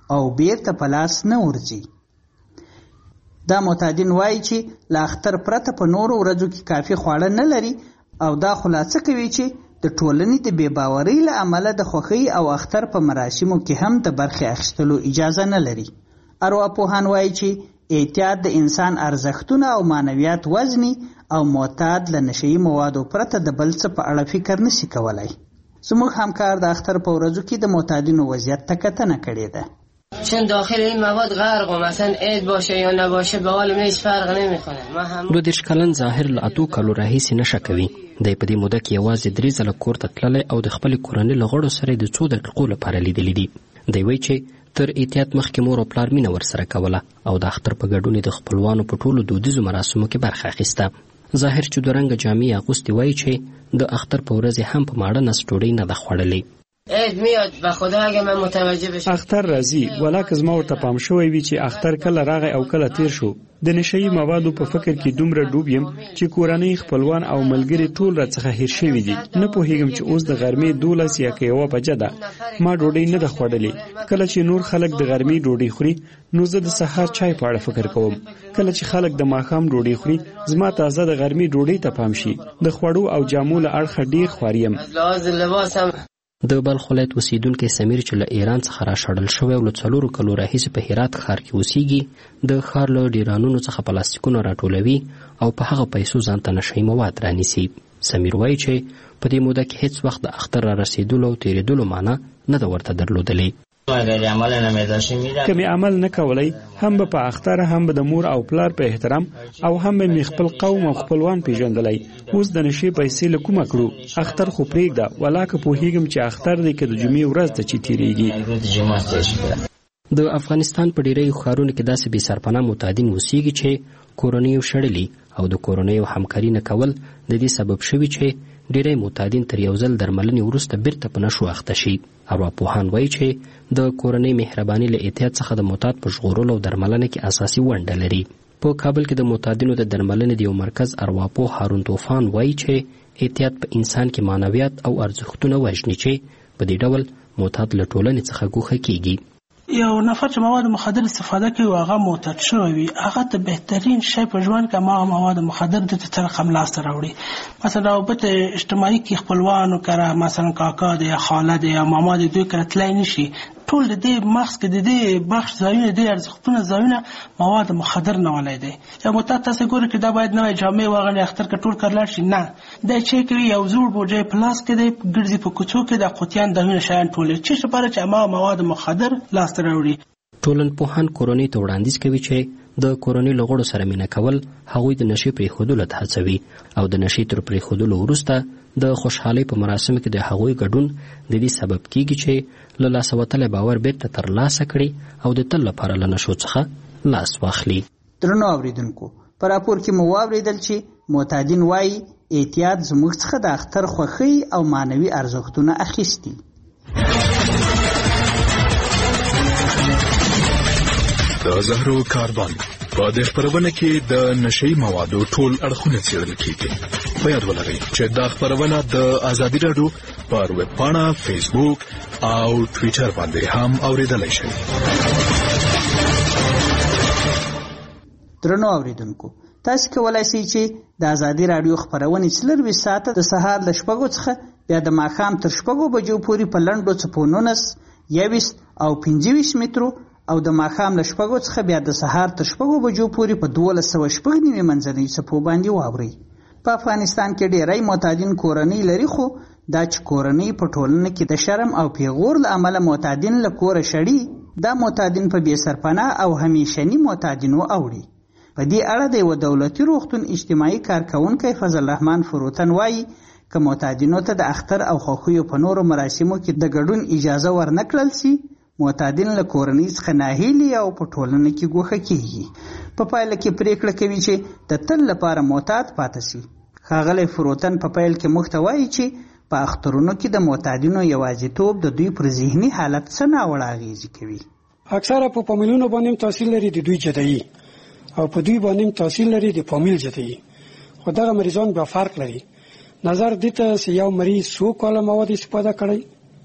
او بیرته په لاس نه ورځي. دا معتادین وایي چې له اختر پرته په نورو ورځو کې کافي خواړه نه لري او دا خلاصه کوي چې د ټولنې د بې باورۍ له امله د خوښۍ او اختر په مراسمو کې هم د برخې اخیستلو اجازه نه لري. ارواپوهان وایي چې احتیاط د انسان ارزښتونه او معنویات وزني او معتاد له نشهیي موادو پرته د بل څه په اړه فکر نشي کولای. زموږ همکار د اختر په ورځو کې د معتادینو وضعیت ته کتنه کړې ده. چون داخل این مواد غرق و مثلا عید باشه یا نباشه به حال هیچ فرق نمیکنه. ما هم دو دیرش کلن ظاهر له اتو کالو راهیسې نشه کوي. دی په دې موده کې یوازې درې ځله کور ته تللی او د خپلې کورنۍ له غړو سره د څو دقیقو لپاره لیدلی دي. دی وایي چې تر احتیاط مخکې مور او پلار مینه ورسره کوله او د اختر په ګډون د خپلوانو په ټولو دودیزو مراسمو کې برخه اخیسته. ظاهر چې دوه رنګه جامې اغوستې وایي چې د اختر په ورځ هم په ماړه نس ډوډۍ نه ده خوړلې. عید میاد به خدا اگه من متوجه بشم. اختر راځي ولاکه زما ورته پام شوی وي چې اختر کله راغی او کله تیر شو. د نشهیي موادو په فکر کې دومره ډوب یم چې کورنۍ خپلوان او ملګري ټول راڅخه هیر شوي دي. نه پوهیږم چې اوس د غرمې دولس یا که یوه بجه ده. ما ډوډۍ نه ده خوړلې. کله چې نور خلک د غرمې ډوډۍ خوري نو زه د سهار چای په اړه فکر کوم. کله چې خلک د ماښام ډوډۍ خوري زما تازه د غرمې ډوډۍ ته پام شي. د خوړو او جامو له اړخه ډیر خواریم. د بلخ ولایت اوسیدونکی سمیر چې له ایران څخه راشړل شوی او له څلورو کلو راهیسې په هرات ښار کې اوسیږي د ښار له ډیرانونو څخه پلاستیکونه راټولوي او په هغه پیسو ځان ته نشهیي مواد رانیسي. سمیر وایي چې په دې موده کې هیڅ وخت د اختر را رسېدلو او تېرېدلو معنا نه ده ورته درلودلې. که مې عمل نه کولی هم به په اختر هم به د مور او پلار په احترام او هم به مې خپل قوم او خپلوان پیژندلی. اوس د نشې پیسې له کومه کړو؟ اختر خو پرېږده ولاکه پوهیږم چې اختر دی که د جمعې ورځ ده چې تېرېږي. د افغانستان په ډیریو ښارونو کې داسې بې سرپناه معتادین اوسیږي چې کورنیو شړلي او د کورنیو همکاري نه کول د دې سبب شوي چې ډیری معتادین تر یو ځل درملنې وروسته بیرته په نشو اخته شي. ارواپوهان وایي چې د کورنۍ مهرباني له احتیاط څخه د معتاد په ژغورلو او درملنه کې اساسي ونډه لري. په کابل کې د معتادینو د درملنې د یو مرکز ارواپوه هارون طوفان وایي چې احتیاط په انسان کې معنویات او ارزښتونه وژني چې په دې ډول معتاد له ټولنې څخه ګوښه کیږي. یو نفر چې مواد مخدر استفاده کوي او هغه معتاد شوی وي هغه ته بهترین شی په ژوند کې ما مواد مخدر د ته رقم لاس راوړي. مثلا رابط اجتماعي کې خپلوانو کړه مثلا کاکا دی یا خاله دی یا ماما دی دوی کړه تلای نشي. ټول د دې مغز کې د دې بخش ځایونه د ارزښتونو ځایونه مواد مخدر نه ولای دی. یا معتاد تاسو ګورئ چې دا باید نوې جامې واغوندي اختر کې ټول کړل شي. نه دا چې کوي یو زوړ بوجي پلاس کې دی ګرځي په کوڅو کې د قوتیان دغه شیان ټول چې لپاره چې ما مواد مخدر لاس راوړي. ټولنپوهان کورنۍ ته وړاندیز کوي چې د کورنۍ له غړو سره مینه کول هغوی د نشې پرېښودلو ته هڅوي او د نشې تر پرېښودلو وروسته د خوشحالۍ په مراسمو کې د هغوی ګډون د دې سبب کیږي چې له لاسه وتلی باور بیرته ترلاسه کړي او د تل لپاره له نشو څخه لاس واخلي. درنو اورېدونکو په راپور کې مو واورېدل چې معتادین وایي احتیاط زموږ څخه د اختر خوښۍ او معنوي ارزښتونه اخیستي. د زهرو کاربن په دې خپرونه کې د نشهیي موادو ټول اړخونه څېړل کیږي. په یاد ولرئ چې دا خپرونه د ازادي راډیو پر ویب پاڼه، فیسبوک او ټویټر باندې هم اورېدلی شئ. درنو اورېدونکو تاسو کولی شئ چې د ازادي راډیو خپرونې څلرویشت ساعته د سهار له شپږو څخه بیا د ماښام تر شپږو بجو پورې په لنډو څپو نولس، یویشت او پنځه ویشت مترو او د ماښام له شپږو څخه بیا د سهار تر شپږو بجو پورې په دولس سوه شپږ نوي منځنیو څپو باندې واورئ. په افغانستان کې ډیری معتادین کورنۍ لري خو دا چې کورنۍ په ټولنه کې د شرم او پیغور له امله معتادین له کوره شړي دا معتادین په بې سرپناه او همیشني معتادینو اوړي. په دې اړه د یوه دولتي روغتون اجتماعي کارکونکی فضل الرحمن فروتن وایي که معتادینو ته د اختر او خوښیو په نورو مراسمو کې د ګډون اجازه ورنکړل سي معتادین له کورنۍ څخه ناهیلي او په ټولنه کې ګوښه کیږي. په پایله کې پریکړه کوي چې د تل لپاره معتاد پاتې شي. ښاغلی فروتن په پیل کې موږ ته وایي چې په اخترونو کې د معتادینو یوازیتوب د دوی پر ذهني حالت څه ناوړه اغېزې کوي. اکثره په فامیلونو باندې تاثیر لري د دوی جدایي او په دوی باندې تاثیر لري د فامیل جدایي. خو دغه مریضان بیا فرق لري. نظر دې ته چې یو مریض څو کاله مواد استفاده کړی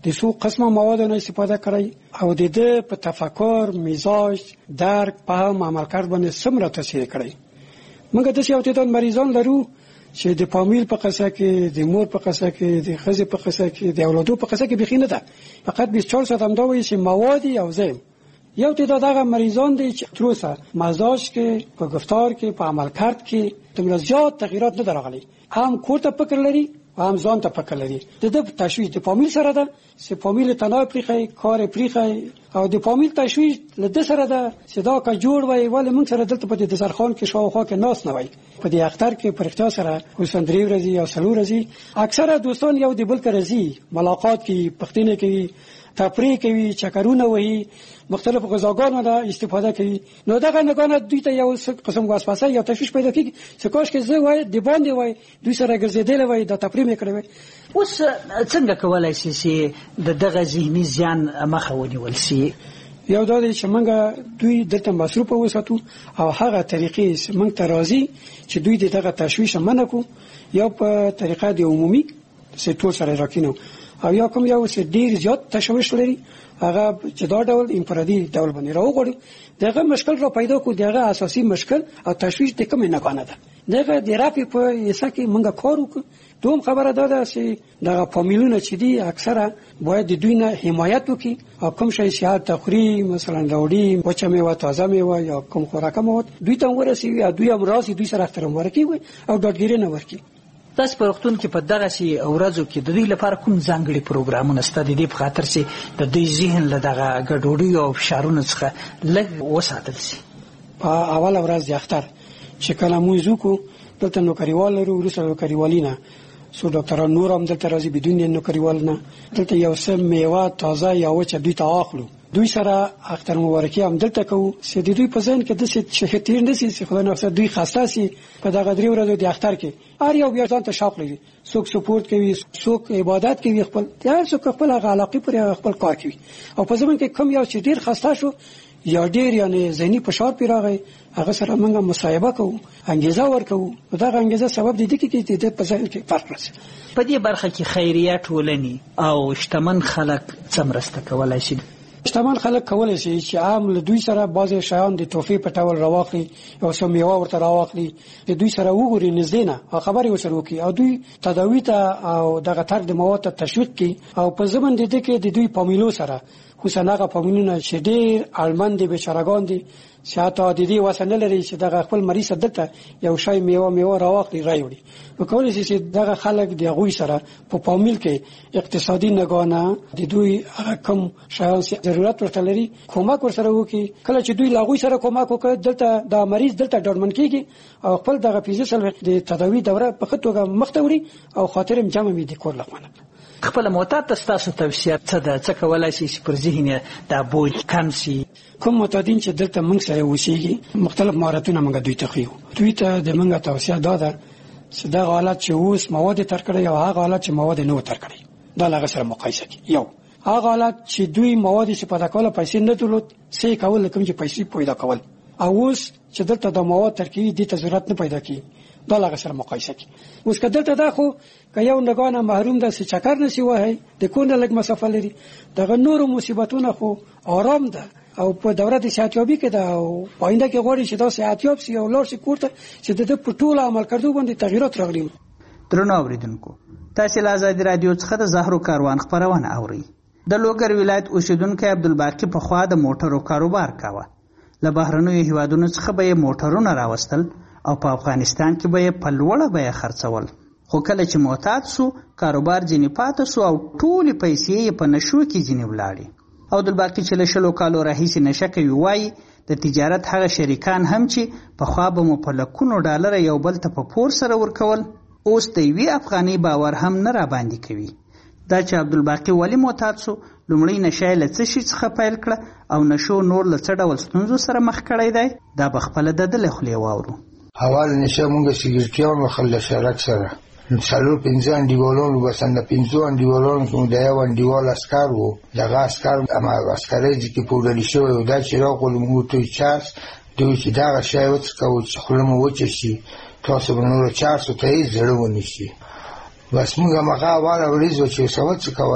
د څو قسمه موادو نه استفاده کړی او د دې په تفکر، مزاج، درک، فهم، عمل کارت باندې څومره تاثیر کړی. موږ د یو تعداد مریضان لرو چې د فامیل په قصه کې، د مور په قصه کې، د ښځې په قصه کې، د اولادو په قصه کې بخي نه ده، فقط بیست و چهار ساعت هم دا وایي چې مواد او زم. یو تعداد هغه مریضان دي چې تر اوسه مزاج کې، په گفتار کې، په عمل کارت کې دومره زیات تغییرات نه درغلي، هم کور ته فکر لري و هم ځان ته فکر لري. د دې تشویش د فامیل سره ده چې فامیل تنها پریخي، کار پریخي، او د فامیل تشویش له د سره ده چې دا کا جوړ وای ولې موږ سره دلته په دې دسترخوان کې شاوخوا کې ناس نه وای. په دې اختر کې پر اختیار سره اوسن درې ورځې یا څلور ورځې اکثره دوستان یو د بل سره راځي، ملاقات کوي، پښتنه کوي، تفریح کوي، چکرونه وهي، مختلف غذاګانو نه استفاده کوي. نو دغه نگانه دوی ته یو قسم واسپاسه یا تشویش پیدا کیږي چې کاش کې زه وای د باندې وای دوی سره ګرځیدل وای د تفریح مې کړې وای. اوس څنګه کولای شي چې د دغه ذهني زیان مخه ونیول شي؟ یو دا دی چې موږ دوی دلته مصروف وساتو او هغه طریقې چې موږ ته راځي چې دوی دغه تشویش منع کو، یا په طریقه د عمومي چې ټول سره راکینو، او یا کوم یو چې ډیر زیات تشویش لري هغه چې دا ډول انفرادي ډول باندې راوغړي. دغه مشکل را پیدا کو، دغه اساسي مشکل او تشویش د کوم نه کنه ده. دغه د رافي په یسه کې موږ کار وکړو. دوم خبره ده ده چې دغه فامیلونه چې دي اکثره باید د دوی نه حمایت وکړي او کوم شی چې تخری مثلا راوړي، وچه میوه، تازه میوه یا کوم خوراک مواد دوی ته ورسیږي، دوی هم راځي، دوی سره احترام ورکړي او ډاډګیري نه ورکړي. تاسو په وختونو کې په دغه سي ورځو کې د دوی لپاره کوم ځانګړي پروګرامونه ستاسو د دې په خاطر چې د دوی ذهن له دغه ګډوډي او فشارونو څخه لږ وساتل شي؟ په اول ورځ د اختر چې کله موږ کو دلته نوکریوال لرو، وروسته نوکریوالینه سو ډاکټران نور هم دلته راځي بدون نوکریوال نه. دلته یو څه میوه تازه یا وچه دوی ته اخلو، دوی سره اختر مبارکي هم دلته کوو چې د دوی په ځین کې د څه تیر نه سي خو نه دوی خاصه سي. په دغه درې ورځو د اختر کې هر یو بیا ځان ته شوق لري، څوک سپورت کوي، څوک عبادت کوي، خپل هر څوک خپل علاقه پر خپل کار کوي. او په ځمن کې کوم یو چې ډیر خاصه شو یا ډیر یعنی ذهني فشار پیراغی هغه سره موږ مصاحبه کوو، انګیزه ورکوو. دا انګیزه سبب دي چې د په ځای کې فرق راځي. په دې برخه کې خیریه ټولنې او شتمن خلک څه مرسته کولای شي؟ شتمن خلک کولای شي چې عام له دوی سره بعضی شیان د توفیق په ټول راوخلي او سم میوه ورته راوخلي، د دوی سره وګوري نزدینه او خبري وسره وکي او دوی تداوی ته او دغه تر د مواد ته تشویق کی او په ځمن دي کې د دوی فامیلو سره خصوصا فامیلونه چې ډیر اړمن دي، بشرګان دي، شاته د دې وسنه لري چې دغه خپل مریض دلته یو شی میوه میوه راوخلي راوړي. نو کولای شي چې دغه خلک د غوي سره په فامیل کې اقتصادي نگانه د دوی کم شیان ضرورت ورته لري کومک ورسره وکي. کله چې دوی لاغوي سره کومک وکړي دلته د مریض دلته ډاډمن کیږي او خپل دغه فیزیکل د تداوی دوره په خطوګه مختوري او خاطر جمع می دي کور لغونه. خپل معتاد تاسو توصیه څه ده چې کولای شي پر ذهن د بوج کم شي؟ کوم معتادین چې دلته موږ سره وسیږي مختلف مهارتونه موږ دوی ته خو دوی ته د موږ توصیه ده چې دا حالت چې اوس مواد تر کړی او هغه حالت چې مواد نه تر کړی دا لږ سره مقایسه کی. یو هغه حالت چې دوی مواد چې پیدا کول پیسې نه درلود سې کول کوم چې پیسې پیدا کول، او اوس چې دلته د مواد ترکیب دي ته ضرورت نه پیدا کی دا لږ سره مقایسه کی. اوس کدلته دا خو که یو نگانه محروم ده چې چکر نشي وای د کونه لږ مسافه لري، دغه نور مصیبتونه خو آرام ده او په دوره د صحتیابي کې دا او پاینده کې غوړي چې دا صحتیاب سي او لور سي کوړه چې د په ټول عمل کړدو باندې تغیرات راغلي. درنو اوریدونکو، تاسو له آزادي رادیو څخه د زهرو کاروان خبرونه اوري. د لوګر ولایت اوسیدونکو عبدالباقی په خوا د موټرو کاروبار کاوه. له بهرنیو هیوادونو څخه به موټرونه راوستل او په افغانستان کې به په لوړه بیه خرڅول. خو کله چې معتاد سو کاروبار ځینې پاتې سو او ټولې پیسې په نشو کې ځینې ولاړې. او عبدالباقی چې له شلو کالو راهیسې نشه کوي وایي د تجارت هغه شریکان هم چې په خوا به مو په لکونو ډالره یو بل ته په پور سره ورکول اوس د یوې افغانۍ باور هم نه راباندې کوي. دا چې عبدالباقی ولې معتاد سو، لومړی نشه یې له څه شي څخه پیل کړه او نشو نور له څه ډول ستونزو سره مخ کړی دی، دا به خپله د ده له خولې واورو. اول نشه مونږ سګرټیان وخل له شرک سره څلور پنځه انډیوالانو بس د پنځو انډیوالانو کې د یو انډیوال اسکر وو، دغه اسکر اما اسکرې چې پوډل شوی و دا چې راغلو موږ ته چارس دوی چې دغه شی وڅکو چې خوله مو وچه شي تاسو به نور چارسو ته یې زړه ونیسي. بس موږ هغه اول ورځ چې څه وڅکول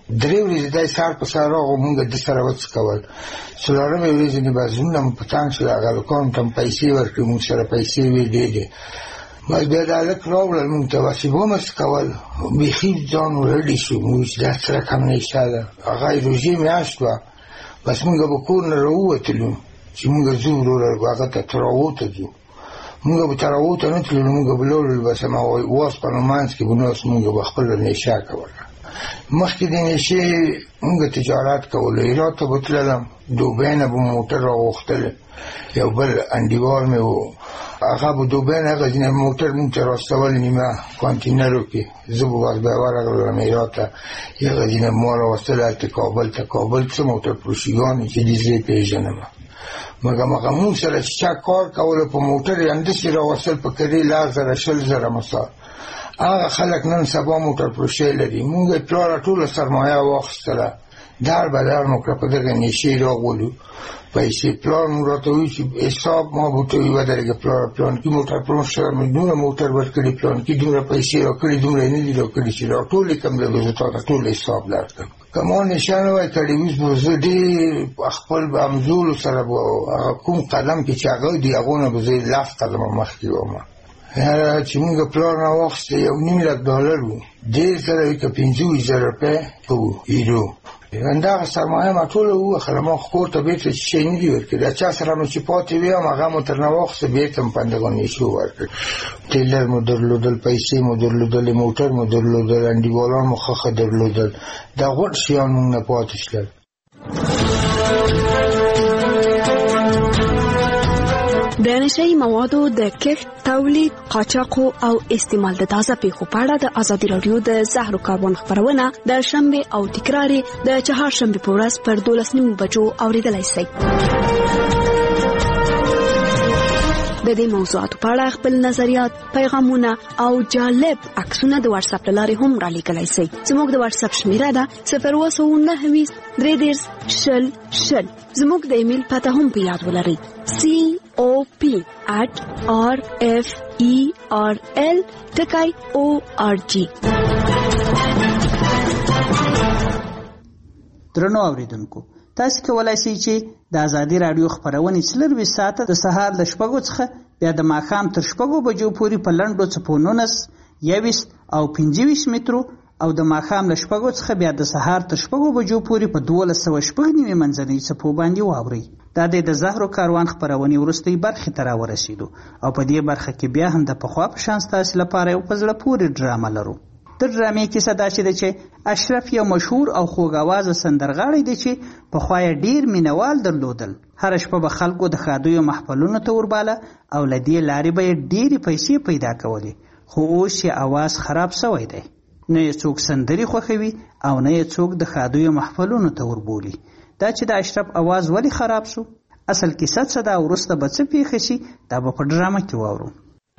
درې ورځې دای سار په سار راغو مونږ د سره وڅکول څلورمې ورځې نه بازونه مو په تانک شو هغه کوم تم پیسې ورکړي مونږ سره پیسې وې دې دې ما بیا د الک راوړل مونږ ته واسي بوم څکول بیخي ځان ورډي شو مونږ دا سره کم نه ایستاله هغه روزي میاشت وه بس مونږ به کور نه راووتلو چې مونږ ځو ورور هغه ته تر راووته ځو مونږ به تر راووته نه تللو مونږ به لوړل بس ما واس په نومانځ کې به ناست مونږ به خپل نشه کوله مخکې د نشې مونږ تجارت کولو ایرات ته به تللم دوبۍ نه به موټر راغوښتل یو بل انډیوال مې و هغه به دوبۍ نه هغه ځینې موټر مونږ ته راستول نیمه کانتینرو کې زه به بس بیا ورغلم ایرات ته هغه ځینې ما راوستل هلته کابل ته کابل څه موټر فروشیګانې چې دې زه یې پېژنم مګر هغه مونږ سره چې چا کار کولو په موټر یې همداسې راوستل په کدې لس زره شل زره مثال هغه خلک نن سبا موټر فروشۍ لري مونږ یې پلاره ټوله سرمایه واخیستله در بدر مو کړه په دغه نشې راغولو پیسې پلار مو راته وایي چې حساب ما به ورته وایي ودرېږه پلاره پلانکي موټر فروش سره مې دومره موټر ورکړي پلانکي دومره پیسې راکړي دومره یې نه دي راکړي چې را ټول یې کم دی به زه تا ته ټول حساب درکړم که ما نشه نه وای کړی اوس به زه ډېر خپل همزولو سره به هغه کوم قدم کې چې هغه دي هغو نه به زه لس قدمه مخکې وم چې مونږ پلار نه واخیسته یو نیم لک ډالر و ډېر زره وي که پنځه ویشت زره روپۍ و ایرو همدغه سرمایه ما ټوله ووښله ما خو کور ته بېرته چې شی نه دي ورکړي چا سره مو چې پاتې وي هم هغه مو ترنه واخیسته بېرته مو پندګان نشو ورکړي ټیلر مو درلودل پیسې مو درلودل موټر مو درلودل انډیوالان مو ښه ښه درلودل دا غوټ شیان مونږ نه پاتې شلل د نشهیي موادو د کښت تولید قاچاق او استعمال د تازه پیښو په اړه د ازادي راډیو د زهرو کاروان خپرونه د شنبه او تکرار د چهارشنبه په ورځ پر دولس نیمو بجو اوریدلای شئ د دې موضوعاتو په اړه خپل نظریات پیغامونه او جالب عکسونه د واتس اپ لارې هم را لیږلی شئ زموږ د واتس اپ شمیره ده صفر اووه سوه نهه ویشت درې دېرش شل شل زموږ د ایمیل پته هم په یاد ولرئ سی او پی at r f e r l ټکی او ار جی. درنو اوریدونکو تاسو کولای شئ چې د ازادي رادیو خبرونه څلروي ساعته د سهار ل شپږو څخه بیا د ماښام تر شپږو بجو پورې په لنډو څپو نولس یویشت او پنځه ویشت مترو او د ماښام له شپږو څخه بیا د سهار تر شپږو بجو پورې په دولس سوه شپږ نوي منځنۍ څپو باندې واورئ. دا د زهرو کاروان خپرونې وروستۍ برخې ته راورسېدو او په دې برخه کې بیا هم د پخوا په شان ستاسو لپاره یو په زړه پورې ډرامه لرو. د ډرامې کیسه دا چې ده چې اشرف یو مشهور او خوږ اوازه سندرغاړی دی چې پخوا یې ډېر مینوال درلودل. هره شپه به خلکو د ښادیو محفلونو ته ورباله او له دې لارې به یې ډېرې پیسې پیدا کولې، خو اوس یې اواز خراب سوی دی. نه یې څوک سندرې خوښوي او نه یې څوک د ښادیو محفلونو ته وربولي. دا چې د اشرف اواز ولې خراب سو، اصل کیسه څه ده، وروسته به څه پیښه شي، دا به په ډرامه کې واورو.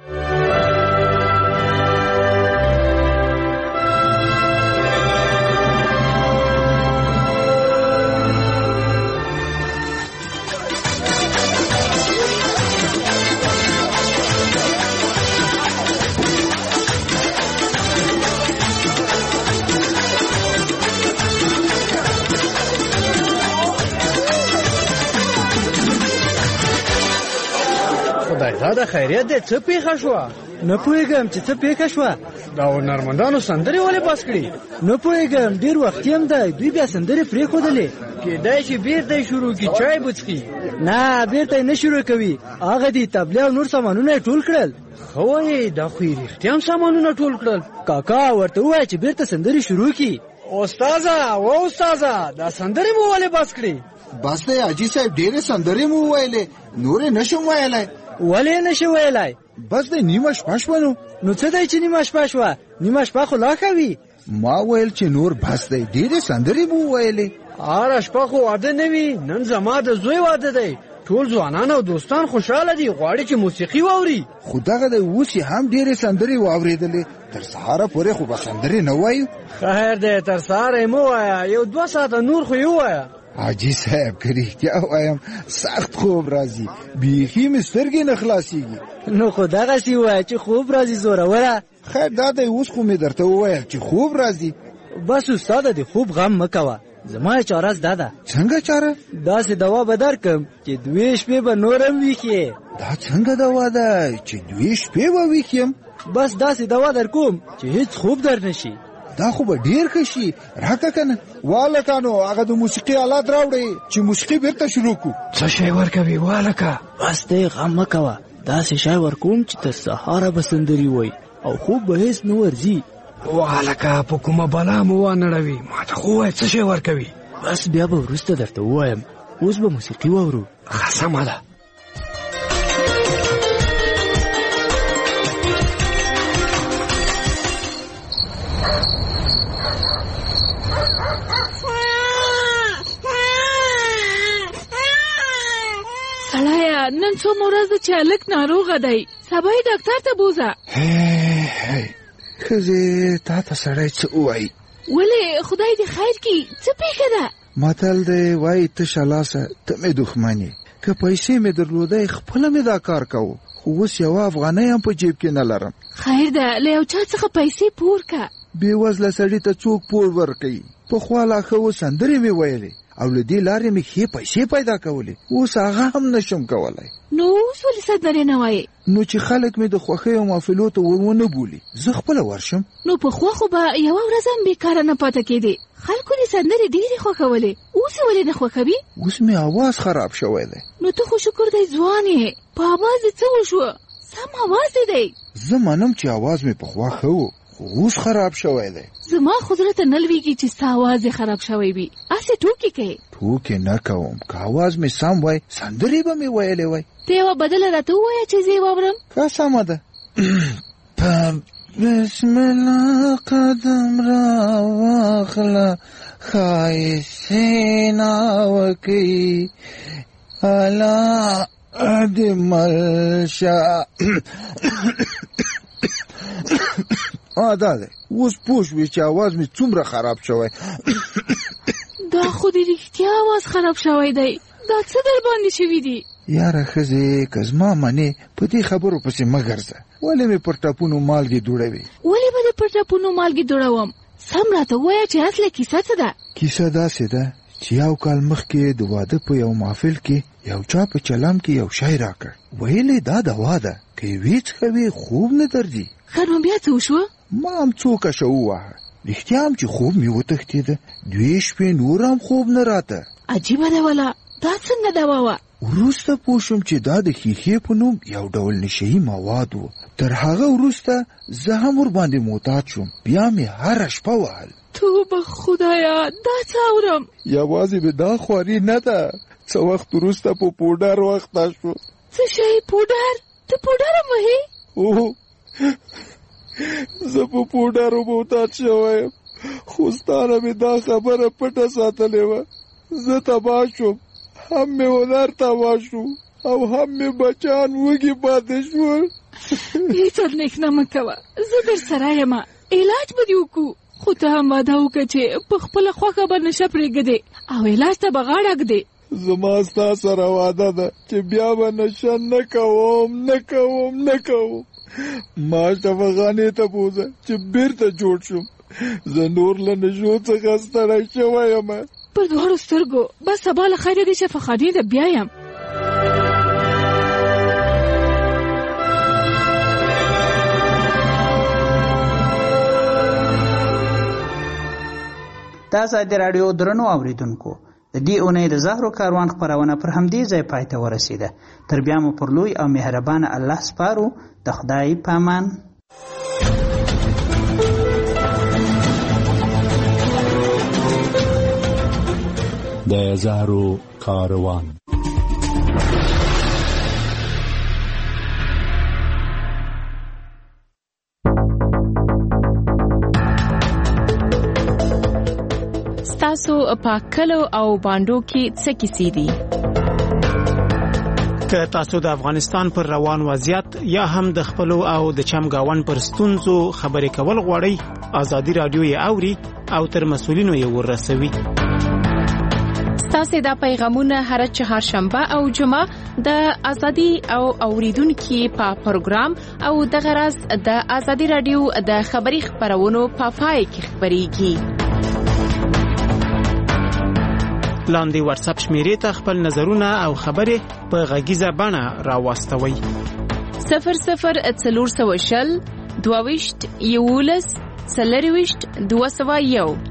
دا د خیریت دی، څه پیښه شوه؟ نه پوهېږم چې څه پیښه شوه. دا هنرمندانو سندرې ولې بس کړي؟ نه پوهېږم، ډېر وختي هم دی، دوی بیا سندرې پرېښودلې. کېدای شي بېرته یې شروع کړي، چای به څښي. نه بېرته یې نه شروع کوي، هغه دي تبلیغ او نور سامانونه یې ټول کړل. ښه وایې، دا خو یې رښتیا هم سامانونه ټول کړل. کاکا ورته ووایه چې بېرته سندرې شروع کړي. استاذه و استاذه، دا سندرې مو ولې بس کړي؟ بس دی حاجي صاحب، ډېرې سندرې مو وویلې، نورې نه شم ویلی. ولې نشي ویلای؟ بس دی نیمه شپه شوه. نو نو څه دی چې نیمه شپه شوه؟ نیمه شپه خو لا ښه وي. ما ویل چې نور بس دی، ډېرې سندرې مو وویلې. هره شپه خو واده نه وي، نن زما د زوی واده دی، ټول ځوانان او دوستان خوشحاله دي، غواړي چې موسیقي واوري. خو دغه دی اوس یې هم ډېرې سندرې واورېدلې، تر سهاره پورې خو به سندرې نه وایو. خیر دی، تر سهاره یې مه وایه، یو دوه ساعته نور خو یې ووایه. حاجي صاحب که رښتیا وایم سخت خوب راځي، بیخي مې سترګې نه خلاصېږي. نو خو دغسې ووایه چې خوب راځي زوروره. خیر دا دی، اوس خو مې درته وویل چې خوب راځي. بس استاد د خوب غم مکوه زما چاره زده ده. څنګه چاره؟ داسې دوا به درکم چې دوې شپې به نورم ویښې. دا څنګه دوا ده چې دوې شپې به ویښ یم؟ بس داسې دوا در کوم چې هیڅ خوب در نشي. دا خو به ډیر ښه شي، راکه که نه. والکانو هغه د موسیقي آلات راوړئ چې موسیقي بیرته شروع کړو. څه شی ورکوي والکه؟ بس دی غم مکوه، داسې شی ورکوم چې تر سهاره به سندرې وایي او خوب به هیڅ نه ورځي. والکه په کومه بلا مو وانړوي، ما ته خو وایه څه شی ورکوي؟ بس بیا به وروسته درته ووایم، اوس به موسیقي واورو. ښه سمه ده. سړیه نن څومره ورځ ده چې هلک ناروغه دی، سبا یې ډاکټر ته بوځه. ښځې تا ته سړی څه ووایي؟ ولې خدای دې خیر کړي، څه پېښه ده؟ متل دی وایي تشه لاسه ته مې دښمن یې. که پیسې مې درلودی خپله مې دا کار کوو، خو اوس یوه افغانۍ هم په جیب کې نه لرم. خیر ده له یو چا څخه پیسې پور که. بې وزله سړي ته څوک پور ورکوي؟ پخوا لا ښه و سندرې مې ویلې او له دې لارې مې ښې پیسې پیدا کولې، اوس هغه هم نشم کولی. نو اوس ولې سندرې نه وایې؟ نو چې خلک مې د خوښیو محفلو ته ور ونه بولي زه خپله ورشم. نو پخوا خو به یوه ورځ هم بېکاره نه پاته کېدې، خلکو دې سندرې ډېرې خوښولې، اوس یې ولې نه خوښوي؟ اوس مې اواز خراب شوی دی. نو ته خو شکر دی ځوان یې، په اواز دې څه وشوه؟ سم اواز دې دی. زه منم چې اواز مې پخوا ښه و، خو اوس خراب شوی دی. زما خو زړه ته نه لوېږي چې ستا اواز یې خراب شوی وي، هسې ټوکې کوې. ټوکې نه کوم، که اواز مې سم وای سندرې به مې ویلې وای. ته یوه بدله راته ووایه چې زه یې واورم. ښه سمه ده. بسم الله قدم را واخله ښایستې ناوکۍ الله دې مل شه. آ دا دی، اوس پوه شوې چې اواز مې څومره خراب شوی. دا خو دې رښتیا اواز خراب شوی دی، دا څه در باندې شوي دي؟ یاره ښځې که زما منې په دې خبرو پسې مه ګرځه. ولې مې پر ټپونو مالګې دوړوي؟ ولې به دې پر ټپونو مالګې دوړوم؟ سم راته ووایه چې اصله کیسه څه ده؟ کیسه داسې ده چې یو کال مخکې د واده په یو محفل کې یو چا په چلم کې یو شی راکړ. ویلې دا دوا ده، که یې ویې څښوې خوب نه درځي. ښه نو بیا څه وشوه؟ ما هم څو کشه ووهه، رښتیا هم چې خوب مې وتښتېده، دوې شپې نور هم خوب نه راته. عجیبه ده وله، دا څنګه دوا وه؟ وروسته پوه شوم چې دا د ښیښې په نوم یو ډول نشهیي مواد و. تر هغه وروسته زه هم ورباندې معتاد شوم، بیا مې هره شپه وهل. توبه خدایا، دا څه اورم؟ یوازې مې دا خواري نه ده، څه وخت وروسته په پوډر وخته شو. څه شی پوډر؟ ته پوډر هم وهې؟ اوه زه په پوډرو معتاد شوی یم، خو ستا نه مې دا خبره پټه ساتلې وه. زه تباه شوم، هم مې هنر تباه شو او هم مې بچان وږي پاتې شول. هېڅ اندېښنه مه کوه، زه در سره یم، علاج به دې وکړو. خو ته هم وعده وکړه چې په خپله خوښه به نشه پرېږدې او علاج ته به غاړه ږدې. زما ستا سره وعده ده چې بیا به نشه نه کوم نه کوم نه کوم. ما شفاخانې ته بوځه چې بیرته جوړ شم. زه نور له نشو څخه ستړی شوی یم. پر دواړو سترګو، بس سبا له خیره دې شفاخانې ته بیا یم. دا ازادي راډیو درنو اوریدونکو، د دې اونۍ د زهرو کاروان خپرونه پر همدې ځای پای ته ورسېده. تر بیا مو پر لوی او مهربانه الله سپارو. د خدای پامان. د زهرو کاروان. ستاسو په کلو او باندو کې څه کیسې دي؟ که تاسو د افغانستان پر روان وضعیت یا هم د خپلو او د چمګاون پر ستونزو خبرې کول غواړئ، ازادي راډیو یې اوري او تر مسؤلینو یې ورسوي. ستاسو دا پیغامونه هر چهارشنبه او جمعه د ازادي او اوریدونکو په پروګرام او د غرض د ازادي راډیو د خبري خبرونو په پای کې خبريږي. لاندې واتس اپ شمیرې ته خپل نظرونه او خبرې په غږیزه بڼه راواستوئ. صفر صفر څلور سوه شل دوه ویشت یولس څلرویشت دوه سوه یو